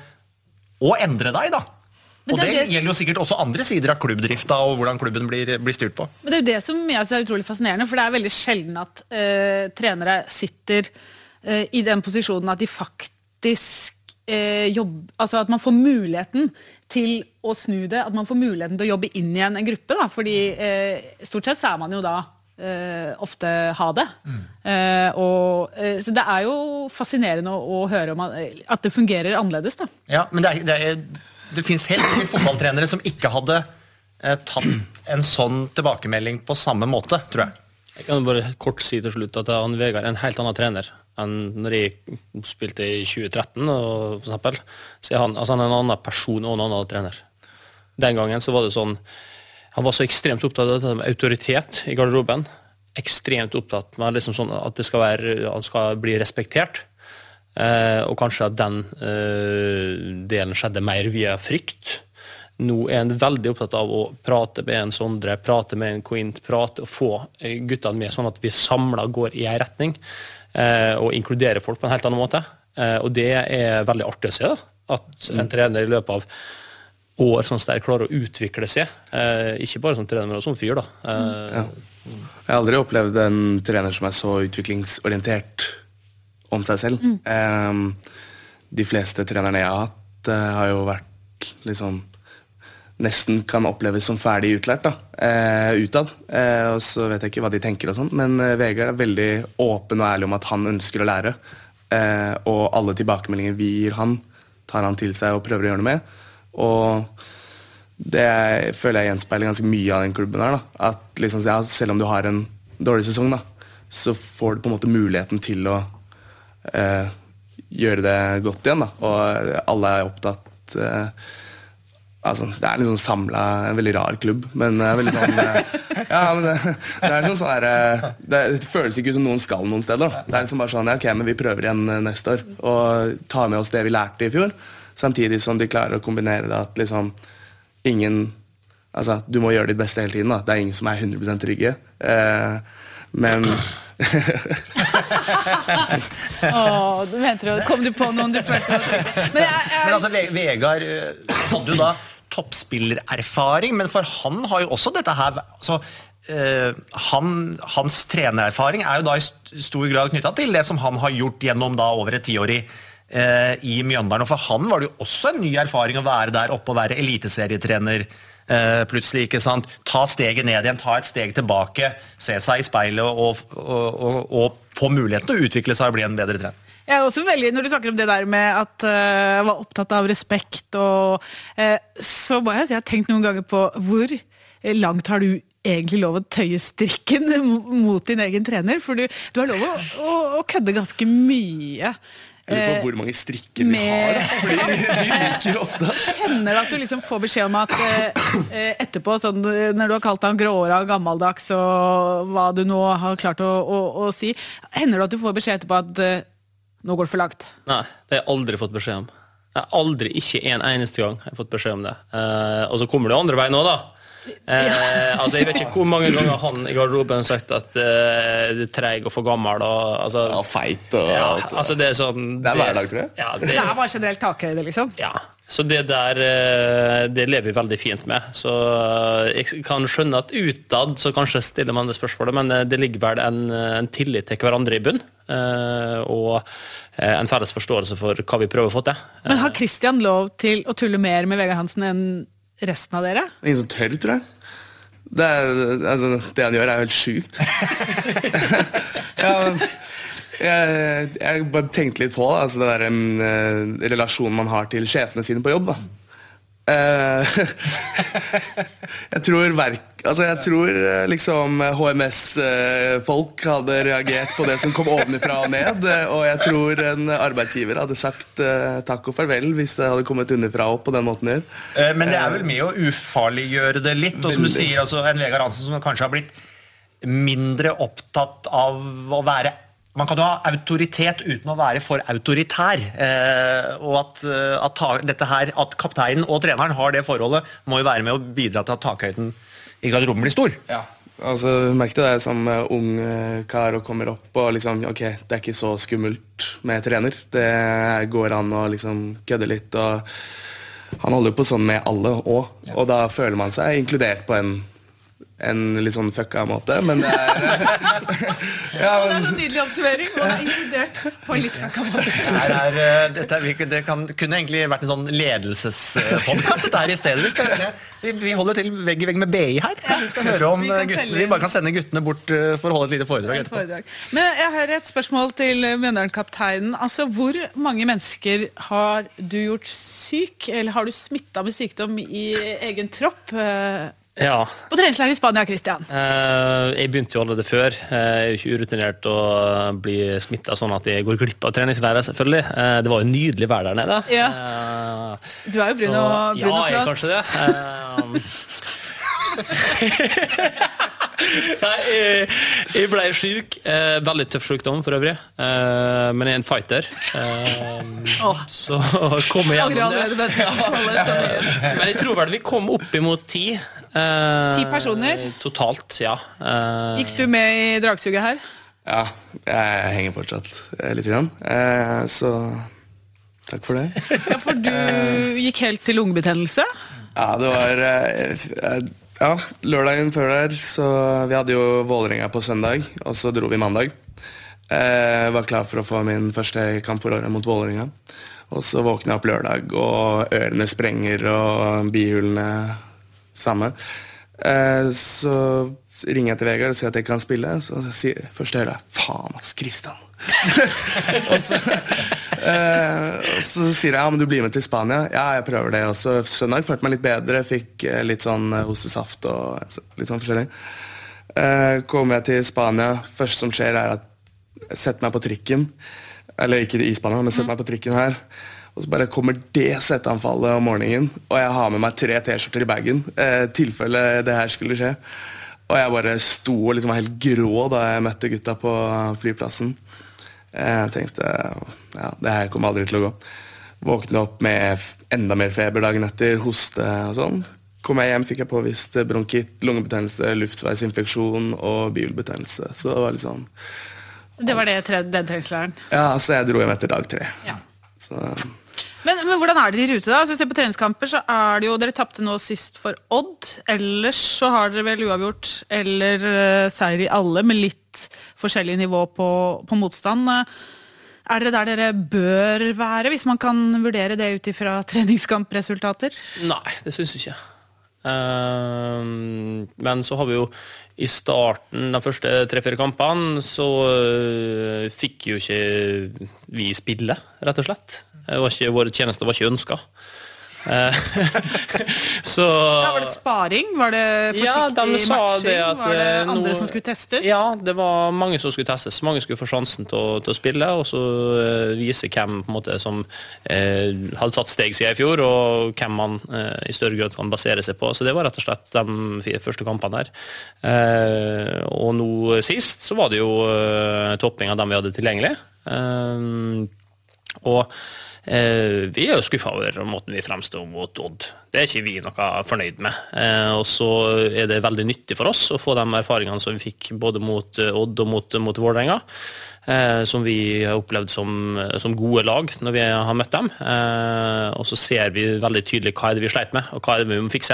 og endre deg da, og det, det gjelder jo sikkert også andre sider av klubbdrifta og hvordan klubben blir, blir styrt på. Men det er jo det som jeg synes er utrolig fascinerende, for det er veldig sjelden at uh, trenere sitter uh, i den posisjonen at de faktisk Jobb, altså at man får muligheten til å snu det, at man får muligheten til å jobbe inn igjen en gruppe, da, fordi eh, stort sett så er man jo da eh, ofte ha det. Mm. Eh, og, eh, så det er jo fascinerende å, å høre om at, at det fungerer annerledes. Da. Ja, men det, er, det, er, det finnes helt sikkert fotballtrenere som ikke hadde eh, tatt en sånn tilbakemelding på samme måte, tror jeg. Jeg kan bare kort si til slutt at han Vegard er en helt annen trener enn når jeg spilte i tjue tretten, og for eksempel, så er han, altså han er en annen person og en annen trener. Den gangen så var det sånn, han var så ekstremt opptatt av dette med autoritet i garderoben, ekstremt opptatt med liksom sånn at det skal være, han skal bli respektert, eh, og kanskje at den eh, delen skjedde mer via frykt. Nå er han veldig opptatt av å prate med en Sondre, prate med en Quint, prate og få guttene med, sånn at vi samlet går i en retning, Eh, og inkludere folk på en helt annen måte. Eh, og det er veldig artig å se, da, at en mm. trener i løpet av år sånn der klarer å utvikle seg. Eh, ikke bare som trener, men også som fyr. Da. Eh, ja. Jeg har aldri opplevd en trener som er så utviklingsorientert om seg selv. Mm. Eh, de fleste trenerne jeg har hatt, eh, har jo vært liksom nesten kan oppleves som ferdig utlært da, eh, utad. Eh, og så vet jeg ikke hva de tenker og sånn, men eh, Vegard er veldig åpen og ærlig om at han ønsker å lære. Eh, og alle tilbakemeldinger vi gir han, tar han til seg og prøver å gjøre noe med. Og det er, føler jeg gjenspeiler ganske mye av den klubben her. Da. At liksom, ja, selv om du har en dårlig sesong, da, så får du på en måte muligheten til å eh, gjøre det godt igjen. Da. Og alle er opptatt eh, Altså, det er litt sånn samlet, en veldig rar klubb, men det er veldig sånn... Ja, men det, det er sånn sånn her... Det, det føles ikke ut som noen skal noen steder. Det er liksom bare sånn, ja, ok, men vi prøver igjen neste år, og tar med oss det vi lærte i fjor, samtidig som de klarer å kombinere det at liksom ingen... Altså, du må gjøre ditt beste hele tiden, da. Det er ingen som er hundre prosent trygge. Eh, men... Åh, du mente du, kom du på noen du følte men, jeg, jeg... men altså, Vegard hadde jo da toppspillererfaring, men for han har jo også dette her altså, uh, han, hans trenererfaring er jo da i stor grad knyttet til det som han har gjort gjennom da over et tiår i, uh, i Mjøndalen, og for han var det jo også en ny erfaring å være der oppe og være eliteserietrener Uh, plutselig, ikke sant? Ta steget ned igjen, ta et steg tilbake, se seg i speilet og, og, og, og få muligheten til å utvikle seg og bli en bedre trener. Jeg er også veldig, når du snakker om det der med at uh, jeg var opptatt av respekt, og, uh, så må jeg si, jeg har tenkt noen ganger på hvor langt har du egentlig lov å tøye strikken mot din egen trener, for du, du har lov å, å, å kødde ganske mye. Jeg lurer på hvor mange strikker vi har, altså, fordi de liker ofte. Altså. Hender det at du liksom får beskjed om at eh, etterpå, sånn, når du har kalt han gråra, gammeldags og hva du nå har klart å, å, å si, hender det at du får beskjed etterpå at eh, nå går det for langt? Nei, det har jeg aldri fått beskjed om. Jeg har aldri, ikke en eneste gang jeg har fått beskjed om det. Eh, og så kommer det andre veien nå da. Eh, altså jeg vet ikke hvor mange ganger han i garderoben har sagt at uh, du er treg og for gammel og, altså, ja, feit og ja, altså det er sånn det er hverdag, tror jeg ja, det, det er bare generelt takhøyde liksom ja, så det der uh, det lever vi veldig fint med så uh, jeg kan skjønne at utad så kanskje stiller man det spørsmålet men uh, det ligger vel en, en tillit til hverandre i bunn uh, og uh, en felles forståelse for hva vi prøver å få til uh, Men har Christian lov til å tulle mer med Vegard Hansen enn resten av dere? Ingen som tør, tror jeg. Det, er, altså, det han gjør er helt sykt. ja, jeg, jeg bare tenkte litt på det, altså, det der en uh, relasjon man har til sjefene sine på jobb. Da. Uh, jeg tror verk, altså, jeg tror uh, liksom H M S-folk uh, hadde reagert på det som kom ovenifra og ned, uh, og jeg tror en arbeidsgiver hadde sagt uh, takk og farvel hvis det hadde kommet underfra opp på den måten her. Uh, men det er vel med å ufarliggjøre det litt, og som du sier, altså, en Vegard Hansen som kanskje har blitt mindre opptatt av å være man kan jo ha autoritet uten å være for autoritær, eh, og at, at, ta, dette her, at kapteinen og treneren har det forholdet, må jo være med å bidra til at takhøyden i garderoben blir stor. Ja, altså merkte det som ung kar og kommer opp og liksom, ok, det er ikke så skummelt med trener. Det går an å liksom kødde litt, og han holder på sånn med alle også, og da føler man seg inkludert på en en litt sånn fucka måte, men det er ja, men... Det er en nydelig oppsummering, og er inkludert på en litt fucka måte. Her er, dette er, det kan, kunne egentlig vært en sånn ledelsespodcast dette her i stedet. Vi, skal, vi, vi holder til vegg i vegg med B I her. Vi skal høre om vi guttene, vi bare kan sende guttene bort for å holde et lite foredrag etterpå. Men jeg har et spørsmål til Mjøndalen-kapteinen. Altså, hvor mange mennesker har du gjort syk, eller har du smittet med sykdom i egen tropp? Ja. På treningsleiren i Spania, Christian. Uh, jeg begynte jo allerede før. Uh, jeg er jo ikke urutinert å bli smittet sånn at jeg går glipp av treningsleirer, selvfølgelig. Uh, det var jo nydelig vær der nede. Ja. Uh, du er jo brun og, brun og flott. Ja, jeg er kanskje det. Uh, Nei, jeg, jeg ble syk. Uh, veldig tøff sykdom for øvrig. Uh, men jeg er en fighter. Uh, oh. Så kom jeg gjennom det. Men jeg tror vel vi kom opp imot ti. Uh, Ti personer? Totalt, ja. Uh, Gikk du med i dragsuget her? Ja, jeg henger fortsatt litt grann. Uh, så takk for det. Ja, for du gikk helt til lungebetennelse? Ja, det var uh, ja, lørdagen før der, så vi hadde jo Vålerenga på søndag, og så dro vi mandag. Uh, var klar for å få min første kamp for året mot Vålerenga. Og så våknet jeg opp lørdag, og ørene sprenger, og bihulene samme. Eh, så ringer jeg til Vegard og sier at jeg kan spille, så sier først hører jeg, faen ass, Christian. og, så, eh, og så sier jeg, ja, men du blir med til Spania. Ja, jeg prøver det også. Søndag følte meg litt bedre, fikk litt sånn hostesaft og litt sånn forskjellig. Eh, kommer jeg til Spania, først som skjer er at jeg setter meg på trikken, eller ikke i Spania, men setter meg på trikken her. Og så bare kommer det setteanfallet om morgenen, og jeg har med meg tre t-skjorter i bagen, eh, tilfelle det her skulle skje. Og jeg bare sto og liksom var helt grå da jeg møtte gutta på flyplassen. Jeg tenkte, ja, det her kommer aldri til å gå. Våkne opp med enda mer feber dagen etter, hoste og sånn. Kom jeg hjem, fikk jeg påvist bronkitt, lungebetennelse, luftveisinfeksjon og bilbetennelse. Så det var litt sånn... Det var det den treningslæren? Ja, så jeg dro hjem etter dag tre. Ja. Så... Men, men hvordan er dere i rute da? Så se på treningskamper så er det jo, dere tappte nå sist for Odd. Ellers så har dere vel uavgjort eller uh, seier i alle med litt forskjellig nivå på, på motstand. Er dere der dere bør være, hvis man kan vurdere det ut ifra treningskampresultater? Nei, det synes jeg ikke. Um, men så har vi jo i starten de første tre-fire kampene så uh, fikk jo ikke vi spille, rett og slett. Det var ikke, våre tjenester var ikke ønsket. så ja, var det sparing? Var det forsiktig ja, de sa matching? Det at, var det andre no, som skulle testes? Ja, det var mange som skulle testes. Mange skulle få sjansen til å, til å spille, og så uh, vise hvem på en måte, som uh, hadde tatt steg siden i fjor, og hvem man uh, i større grad kan basere seg på. Så det var rett og slett de fire første kampene der. Uh, og nå sist så var det jo uh, topping av dem vi hadde tilgjengelig. Uh, og Eh, vi er jo skuffet over måten vi fremstår mot Odd. Det er ikke vi noe fornøyd med. Eh, og så er det veldig nyttig for oss å få de erfaringene som vi fikk både mot Odd og mot, mot Vålerenga, eh, som vi har opplevd som, som gode lag når vi har møtt dem. Eh, og så ser vi veldig tydelig hva er det vi sleit med, og hva er det vi må fikse.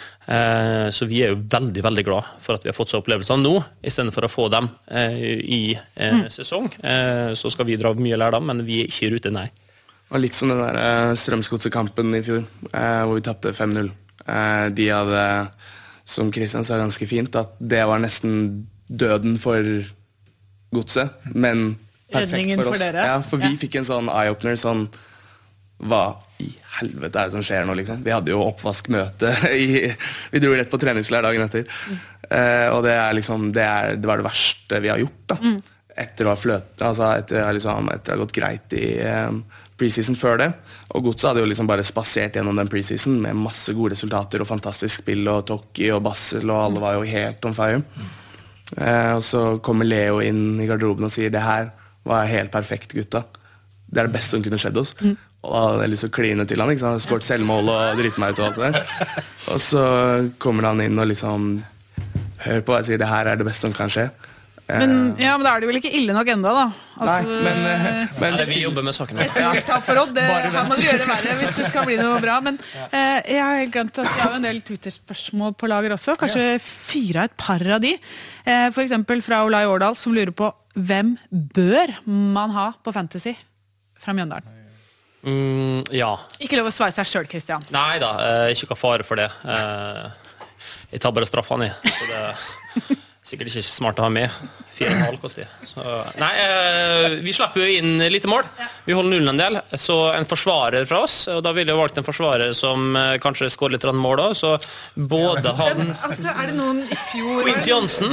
Eh, så vi er jo veldig, veldig glad for at vi har fått så opplevelsene nå, i stedet for å få dem eh, i eh, sesong. Eh, så skal vi dra mye lærdom, men vi er ikke i rute, nei. Og litt som den der uh, Strømsgodset-kampen i fjor, uh, hvor vi tappte fem null. Uh, de hadde, som Kristian sa ganske fint, at det var nesten døden for godset, men perfekt Redningen for oss. For dere. Ja, for vi ja. fikk en sånn eye-opener, sånn, hva i helvete er det som skjer nå, liksom? Vi hadde jo oppvaskmøte, i, vi dro rett på treningsleir dagen etter. Mm. Uh, og det er liksom, det, er, det var det verste vi har gjort, da. Mm. Etter å ha fløt, altså etter, liksom, etter å ha gått greit i... Um, preseason før det, og Godset hadde jo liksom bare spasert gjennom den preseason med masse gode resultater og fantastisk spill, og Tokki og Bassel, og alle var jo helt on fire. Mm. Eh, og så kommer Leo inn i garderoben og sier, det her var helt perfekt, gutta. Det er det beste som kunne skjedd oss. Mm. Og da hadde jeg lyst til å kline til han, ikke sant? Skåret selvmål og drite meg ut og alt det der. Og så kommer han inn og liksom, hør på, jeg sier, det her er det beste som kan skje. Men, ja, men da er det vel ikke ille nok enda da. Altså, Nei, men, men ja, vi jobber med saken. Ja. Forråd, det her må du gjøre verre hvis det skal bli noe bra. Men eh, jeg har glemt at jeg har en del Twitter-spørsmål på lager også. Kanskje ja. fyra et par av de. Eh, for eksempel fra Olai Årdal, som lurer på hvem bør man ha på Fantasy fra Mjøndalen? Mm, ja. Ikke lov å svare seg selv, Kristian. Nei da, eh, ikke noe fare for det. Eh, jeg tar bare straffene i. Så det... Sikkert ikke smart å ha med. Fire og en halv koster det. Så, nei, eh, vi slapper jo inn lite mål. Vi holder nullen en del. Så en forsvarer fra oss, og da ville jeg valgt en forsvarer som eh, kanskje skårer litt mål også. Så både han... Men, altså, er det noen i fjor... Quint Johnsen.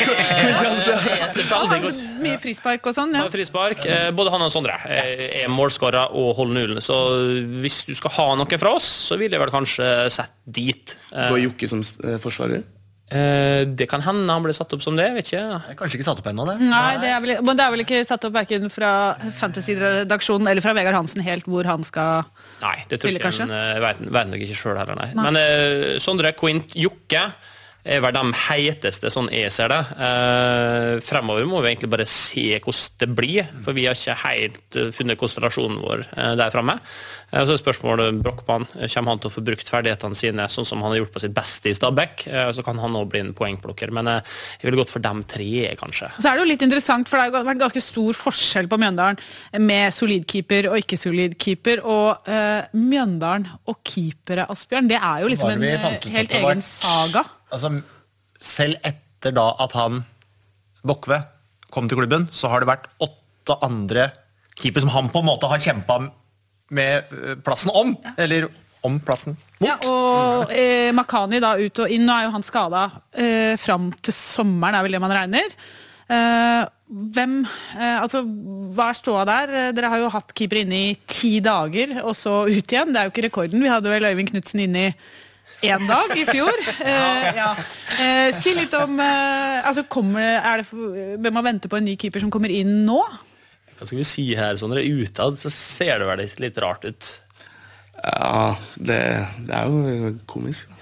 eh, mye frispark og sånn, ja. Frispark. Eh, både han og Sondre eh, er målskårer og holder nullen. Så hvis du skal ha noe fra oss, så vil jeg vel kanskje sett dit. Eh, Går Jokke som eh, forsvarer? Eh, det kan hende han ble satt opp som det, vet ikke. Det er kanskje ikke satt opp ennå, det. Nei, det er vel, men det er vel ikke satt opp hverken fra Fantasy-redaksjonen eller fra Vegard Hansen helt hvor han skal nei, det tror spille, kanskje? Nei, det tror jeg vet nok ikke selv heller, nei. nei. Men eh, Sondre, Quint, Jokke er vel de heiteste, sånn jeg ser det. Eh, fremover må vi egentlig bare se hvordan det blir, for vi har ikke helt funnet konstellasjonen vår eh, der fremme. Eh, så er spørsmålet Brockmann, kommer han til å få brukt ferdighetene sine sånn som han har gjort på sitt beste i Stabæk, eh, så kan han nå bli en poengplukker, men eh, jeg ville gått for dem tre, kanskje. Så er det jo litt interessant, for det har vært ganske stor forskjell på Mjøndalen med solidkeeper og ikke solidkeeper, og eh, Mjøndalen og keepere, Asbjørn, det er jo liksom en helt egen saga. Altså, selv etter da at han, Bokve, kom til klubben, så har det vært åtte andre keeper som han på en måte har kjempet med plassen om, ja. Eller om plassen mot. Ja, og eh, Makani da ut og inn, nå er jo han skadet eh, frem til sommeren, er vel det man regner. Eh, hvem, eh, altså, hva er ståa der? Dere har jo hatt keeper inne i ti dager, og så ut igjen. Det er jo ikke rekorden. Vi hadde vel Øyvind Knudsen inne i en dag i fjor. Eh, ja. eh, si litt om, eh, altså, kommer, er det, bør man vente på en ny keeper som kommer inn nå? Hva skal vi si her, sånn når det er utad, så ser det vel litt, litt rart ut. Ja, det, det er jo komisk.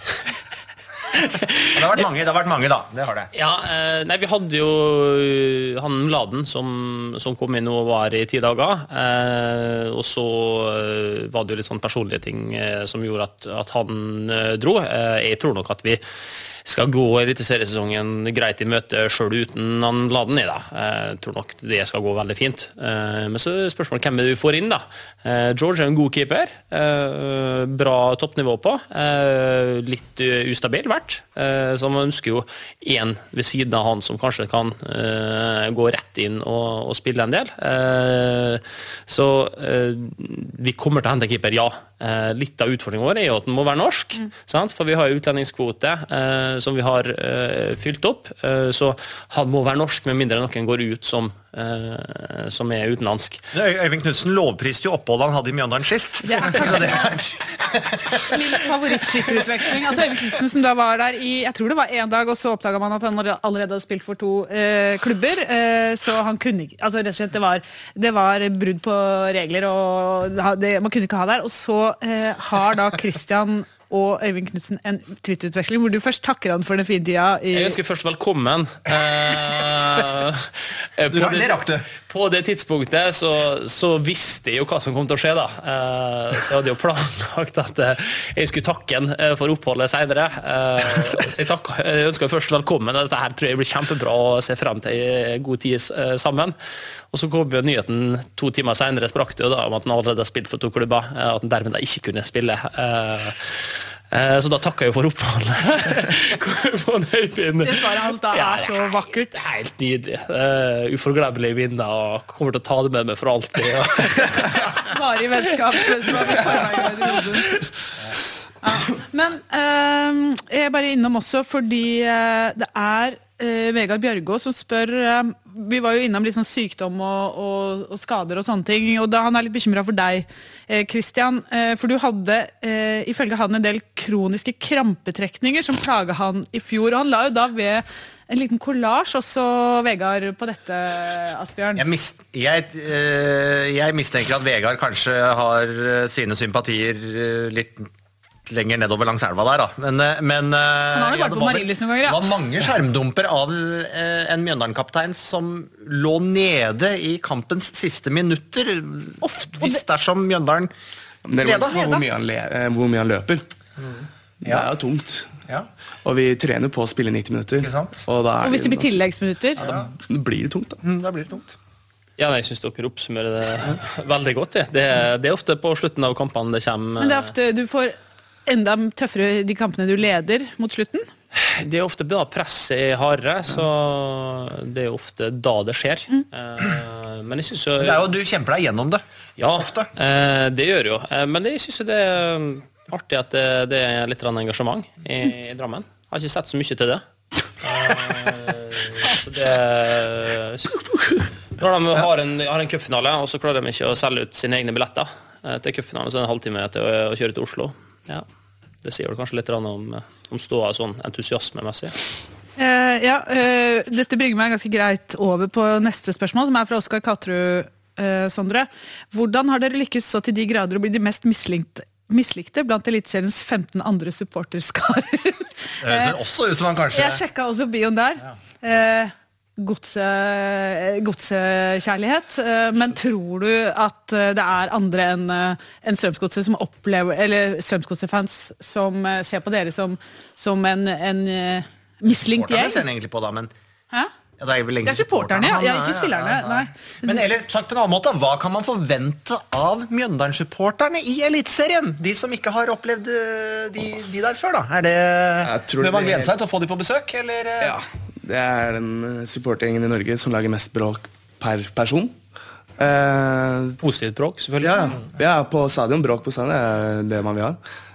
Det har vært mange, det har vært mange da, det har det. Ja, eh, nei, vi hadde jo han Mladen som, som kom inn og var i ti dager, eh, og så eh, var det jo litt sånn personlige ting eh, som gjorde at, at han eh, dro. Eh, jeg tror nok at vi skal gå eliteseriesesongen greit i møte selv uten han Mladen i da. Jeg tror nok det skal gå veldig fint. Men så er spørsmålet hvem er det vi får inn da? George er en god keeper, bra toppnivå på, litt ustabil vært, så man ønsker jo en ved siden av han som kanskje kan gå rett inn og, og spille en del. Så vi kommer til å hente keeper, ja. Litt av utfordringen vår er jo at den må være norsk, mm. sant? For vi har jo utlendingskvote eh, som vi har eh, fylt opp, eh, så han må være norsk med mindre noen går ut som, eh, som er utenlandsk. Øyvind Knudsen lovpriste jo oppholdet han hadde i Mjøndalen sist. Det er kanskje min favoritt-Twitter-utveksling. Altså Øyvind Knudsen som da var der i, jeg tror det var en dag, og så oppdaget man at han allerede hadde spilt for to eh, klubber, eh, så han kunne ikke, altså rett og slett det var, det var brudd på regler, og det, man kunne ikke ha der, og så Eh, har da Christian og Øyvind Knudsen en Twitter-utveksling hvor du først takker han for den fine tida i... Jeg ønsker først velkommen. Eh, du, på, det, det, rakk du. På det tidspunktet så, så visste jeg jo hva som kom til å skje da. Eh, så jeg hadde jo planlagt at eh, jeg skulle takke han eh, for oppholdet senere. Eh, så jeg, takker, jeg ønsker først velkommen. Dette her tror jeg blir kjempebra å se frem til en god tid eh, sammen. Og så kom jo nyheten to timer senere sprakk det jo da om at han allerede har spilt for to klubber, at han dermed da ikke kunne spille. Så da takket jeg jo for oppholdet. Det svaret hans da er så vakkert. Det er helt nydelig. Uforglemmelig minner, og kommer til å ta det med meg for alltid. Bare i vennskap som har vært forveien. Ja. Men øh, jeg er bare innom også fordi øh, det er øh, Vegard Bjørgå som spør, øh, vi var jo innom litt sånn sykdom og, og, og skader og sånne ting, og da han er litt bekymret for deg, eh, Christian, eh, for du hadde eh, ifølge han en del kroniske krampetrekninger som plaget han i fjor, og han la jo da ved en liten kollasj også, Vegard, på dette, Asbjørn. Jeg, mis, jeg, øh, jeg mistenker at Vegard kanskje har sine sympatier litt lenger nedover langs elva der da. Men, men han har jo vært på Marienlyst noen ganger, ja. Det var mange skjermdumper av en Mjøndalen-kaptein som lå nede i kampens siste minutter. Ofte, hvis det er som Mjøndalen leder. Hvor mye han, le, hvor mye han løper. Mm. Det er jo tungt. Ja. Og vi trener på å spille nitti minutter. Ikke sant? Og, da er og hvis det blir tilleggsminutter? Ja, da blir det tungt da. Mm, da blir det tungt. Ja, jeg synes dere oppsummerer det veldig godt. Det. Det, det er ofte på slutten av kampene det kommer... Men det er ofte du får enda tøffere de kampene du leder mot slutten? Det er ofte da presset er hardere, så det er ofte da det skjer. Mm. Uh, men jeg synes jo... Det er jo, du kjemper deg gjennom det. Ja, ofte. Uh, det gjør jo. Uh, men jeg synes jo det er artig at det, det er litt engasjement i, i Drammen. Jeg har ikke sett så mye til det. Uh, så det... Når de har en, har en cupfinale, og så klarer de ikke å selge ut sine egne billetter uh, til cupfinalen, så er det en halvtime til å, å kjøre til Oslo. Ja. Det sier vel kanskje litt om, om ståa sånn entusiasmemessig. Uh, ja, uh, dette bringer meg ganske greit over på neste spørsmål, som er fra Oskar Katrud, uh, Sondre. Hvordan har dere lykkes så til de grader å bli de mest mislikte, mislikte blant Eliteseriens femten andre supporterskarer? Det høres uh, også ut som han kanskje... Jeg sjekket også bioen der. Ja. Uh, Godse, godsekjærlighet, men tror du at det er andre enn en Strømsgodset som opplever, eller Strømsgodset-fans som ser på dere som, som en, en mislinkt gjeng? Supporterne ser den egentlig på da, men... Hæ? Ja, det er vel det er supporterne, ja, ja, ikke spillerne. Ja, ja, ja. Men eller sagt på en annen måte, hva kan man forvente av Mjøndalen-supporterne i Eliteserien? De som ikke har opplevd de, de der før, da. Er det... Bør man glede seg til å få de på besøk, eller... Ja. Det er den supporteringen i Norge som lager mest bråk per person. Eh, Positivt bråk, selvfølgelig. Ja, ja, på stadion, bråk på stadion, det er det man vil ha.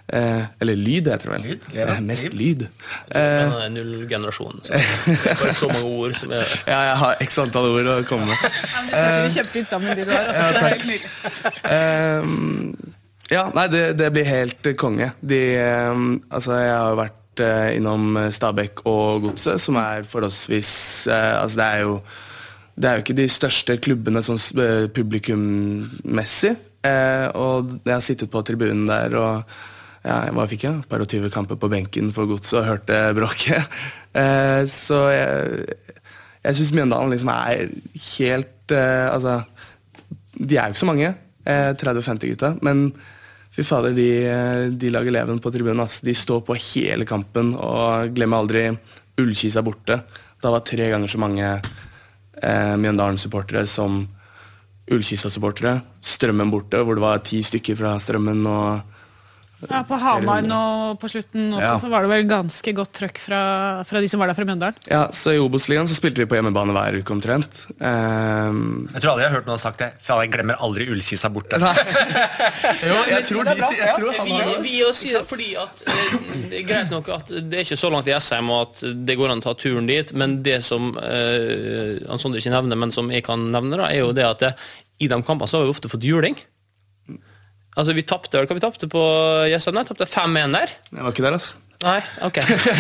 Eh, eller lyd, heter det vel. Lyd, ja, eh, mest lyd. Eh, Null-generasjonen. Så det er bare så mange ord som er... Ja, jeg har x antall ord å komme med. Ja, men du snakker jo kjempefint sammen, de du har. Altså, Ja, det er takk. helt nydelig. Eh, ja, nei, det, det blir helt konge. De, eh, altså, jeg har jo vært eh, innom Stabæk og Godset, som er forholdsvis... Eh, altså, det er jo... Det er jo ikke de største klubbene sånn eh, publikummessig. Eh, og jeg har sittet på tribunen der og... Ja, hva fikk jeg? Par og tyve kamper på benken for Godset og hørte bråket. Eh, så jeg, jeg synes Mjøndalen liksom er helt... Eh, altså, de er jo ikke så mange, eh, tretti femti gutta, men fy fader, de, de lager leven på tribunen. Altså. De står på hele kampen og glemmer aldri Ullkisa borte. Da var tre ganger så mange eh, Mjøndalen-supportere som Ullkisa-supportere. Strømmen borte, hvor det var ti stykker fra Strømmen og... Ja, på Hamar nå på slutten også, Ja. så var det vel ganske godt trøkk fra, fra de som var der fra Mjøndalen. Ja, så i Obos-ligaen så spilte vi på hjemmebane hver uke omtrent. Um, Jeg tror aldri jeg har hørt noen ha sagt det. For jeg glemmer aldri Ullkisa borte. jo, jeg tror de sier jeg tror han Vi, har vi også sier det fordi at eh, det er greit nok at det er ikke så langt i S M og at det går an å ta turen dit, men det som eh, han Sondre ikke nevner, men som jeg kan nevne da, er jo det at det, i de kampene så har vi ofte fått juling. Altså vi tappte, hva vi tappte på Jessene? Tappte fem en der. Jeg var ikke der, altså. Nei, ok.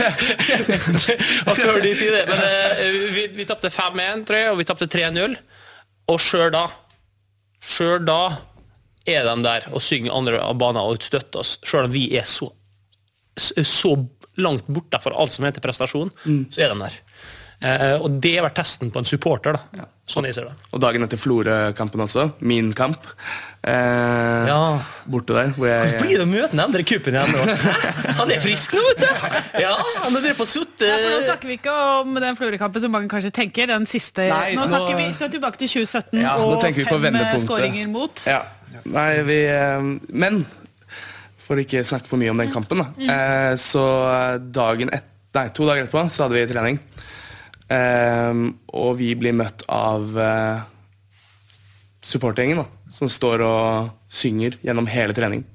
Og før de tid det, men eh, vi, vi tappte fem en, tror jeg, og vi tappte tre null. Og selv da, selv da er de der og synger andre av banen og støtter oss. Selv om vi er så, så langt borte for alt som heter prestasjon, mm. så er de der. Eh, og det har vært testen på en supporter, da. Ja. Sånn jeg ser det. Og dagen etter Florø-kampen også, min kamp, eh, ja. borte der, hvor jeg... Hvordan blir det å møte den andre kuppen igjen nå? Han er frisk nå, vet du! Ja, han er der på sutt. Ja, for nå snakker vi ikke om den Florø-kampen som mange kanskje tenker, den siste... Nei, nå, nå- snakker vi skal tilbake til tjue sytten Ja, nå og tenker vi på fem vendepunktet. skåringer mot. Ja, nei, vi... eh, Men, for ikke snakke for mye om den kampen da, eh, så dagen et, nei, to dager etterpå så hadde vi trening. Um, og vi blir møtt av uh, supportgjengen da, som står og synger gjennom hele treningen.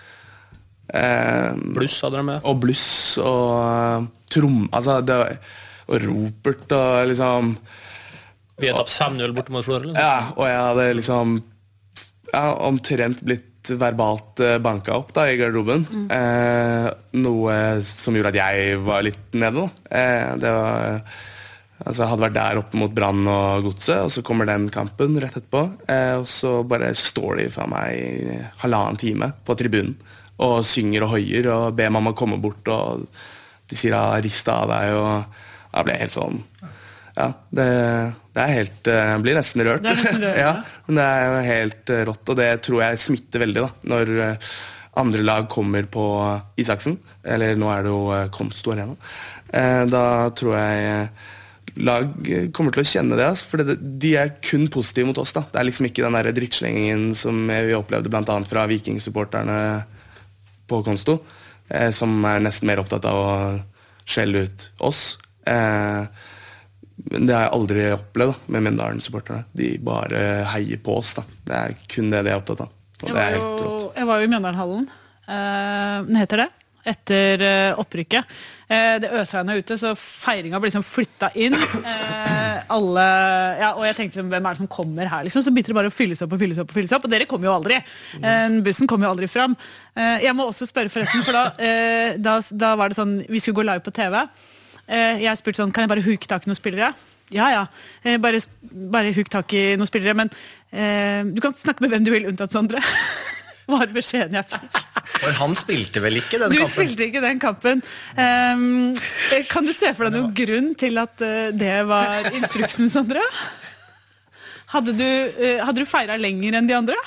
Um, Bluss hadde de med. Og bluss og uh, trom, altså det var, og ropert og liksom Vi har tapt fem null borte mot Florø. Eller? ja, og jeg hadde liksom ja, omtrent blitt verbalt uh, banka opp da i garderoben. Mm. Uh, noe som gjorde at jeg var litt nede da. Uh, det var Altså, jeg hadde vært der oppe mot Brann og Godset, og så kommer den kampen rett etterpå. Eh, og så bare står de fra meg i halvannen time på tribunen og synger og høyer og ber meg om å komme bort, og de sier ja, rist av deg, og jeg ble helt sånn ja, det, det er helt jeg blir nesten rørt. Det er nesten rørt, ja, men det er jo helt rått, og det tror jeg smitter veldig da, når andre lag kommer på Isaksen, eller nå er det jo Komsto Arena. Eh, da tror jeg lag kommer til å kjenne det, altså, for det, de er kun positive mot oss da. Det er liksom ikke den der drittslengingen som vi opplevde blant annet fra Viking-supporterne på Konsto, eh, som er nesten mer opptatt av å skjelle ut oss. Eh, men det har jeg aldri opplevd da, med Mjøndalen-supporterne. De bare heier på oss da. Det er kun det de er opptatt av. Og Jeg det var er jo, helt rått. jeg var jo i Mjøndalen-hallen. Uh, den heter det. Etter uh, opprykket. Uh, det øsregnet ute, så feiringa ble liksom flytta inn. Uh, alle, ja, og jeg tenkte, hvem er det som kommer her? Liksom? Så begynte det bare å fylles opp og fylles opp, og fylles opp, og dere kom jo aldri. Uh, bussen kom jo aldri fram. Uh, jeg må også spørre forresten, for da, uh, da, da var det sånn, vi skulle gå live på T V. Uh, jeg spurte sånn, kan jeg bare huke tak i noen spillere? Ja, ja. Uh, bare, bare huk tak i noen spillere, men uh, du kan snakke med hvem du vil, unntatt Sondre. Var beskjeden jeg fikk. For han spilte vel ikke den Du kampen? spilte ikke den kampen. Um, kan du se for deg noen grunn til at uh, det var instruksen, Sondre? Hadde du, uh, hadde du feiret lenger enn de andre?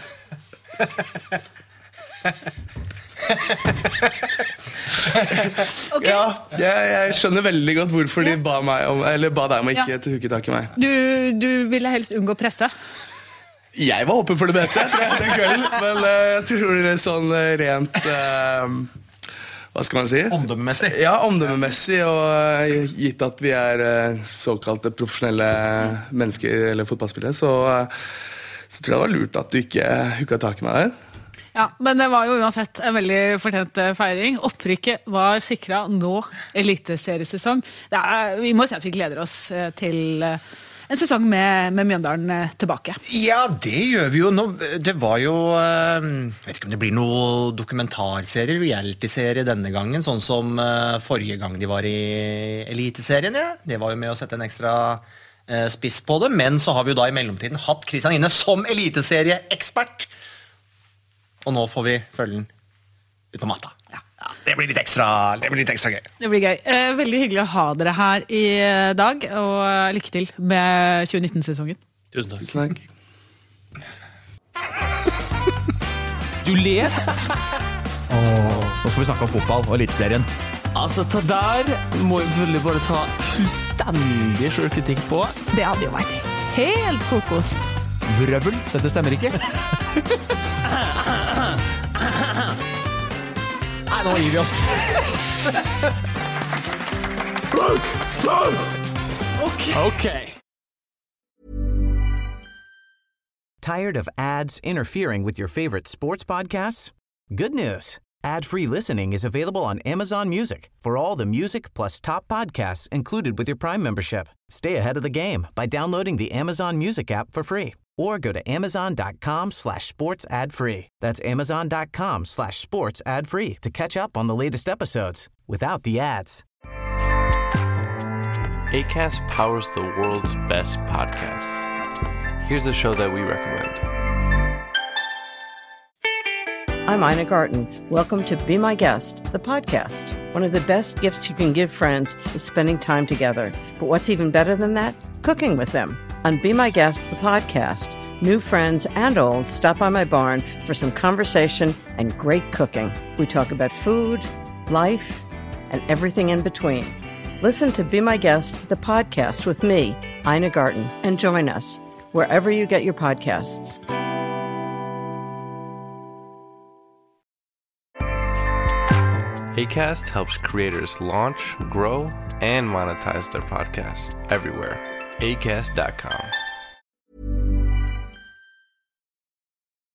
Okay. Ja, jeg, jeg skjønner veldig godt hvorfor de ba, meg om, eller ba deg om ikke Ja. til huke tak i meg. Du, du ville helst unngå presse. Jeg var åpen for det beste, tror jeg, den kvelden. Men uh, jeg tror det er sånn uh, rent uh, hva skal man si? Omdømmemessig. Ja, omdømmemessig, og uh, gitt at vi er uh, såkalte profesjonelle mennesker eller fotballspillere, så, uh, så tror jeg det var lurt at du ikke hooka tak i meg der. Ja, men det var jo uansett en veldig fortjent feiring. Opprykket var sikret nå, eliteseriesesong. Det er, vi må si at vi gleder oss til en sesong med, med Mjøndalen tilbake. Ja, det gjør vi jo nå. Det var jo, jeg vet ikke om det blir noe dokumentarserie, reality-serie denne gangen, sånn som forrige gang de var i eliteserien, ja. Det var jo med å sette en ekstra spiss på det, men så har vi jo da i mellomtiden hatt Kristian inne som eliteserieekspert. Og nå får vi følge den ut på matta. Ja. Ja, det blir litt ekstra, det blir litt ekstra gøy. Det blir gøy. Eh, veldig hyggelig å ha dere her i dag, og lykke til med tjue nitten-sesongen. Tusen takk. Tusen takk. Du ler? Åh, nå skal vi snakke om fotball og eliteserien. Altså, ta der må vi selvfølgelig bare ta fullstendig selvkritikk på. Det hadde jo vært helt kokos. Vrøvel, dette stemmer ikke. Nei, nå gir vi oss. Ok. Ok. Tired of ads interfering with your favorite sports podcasts? Good news. Ad-free listening is available on Amazon Music for all the music plus top podcasts included with your Prime membership. Stay ahead of the game by downloading the Amazon Music app for free or go to amazon.com slash sports ad free. That's amazon.com slash sports ad free to catch up on the latest episodes without the ads. Acast powers the world's best podcasts. Here's a show that we recommend. I'm Ina Garten. Welcome to Be My Guest, the podcast. One of the best gifts you can give friends is spending time together. But what's even better than that? Cooking with them. On Be My Guest, the podcast, new friends and old stop by my barn for some conversation and great cooking. We talk about food, life, and everything in between. Listen to Be My Guest, the podcast with me, Ina Garten, and join us wherever you get your podcasts. Acast helps creators launch, grow, and monetize their podcasts everywhere. acast dot com.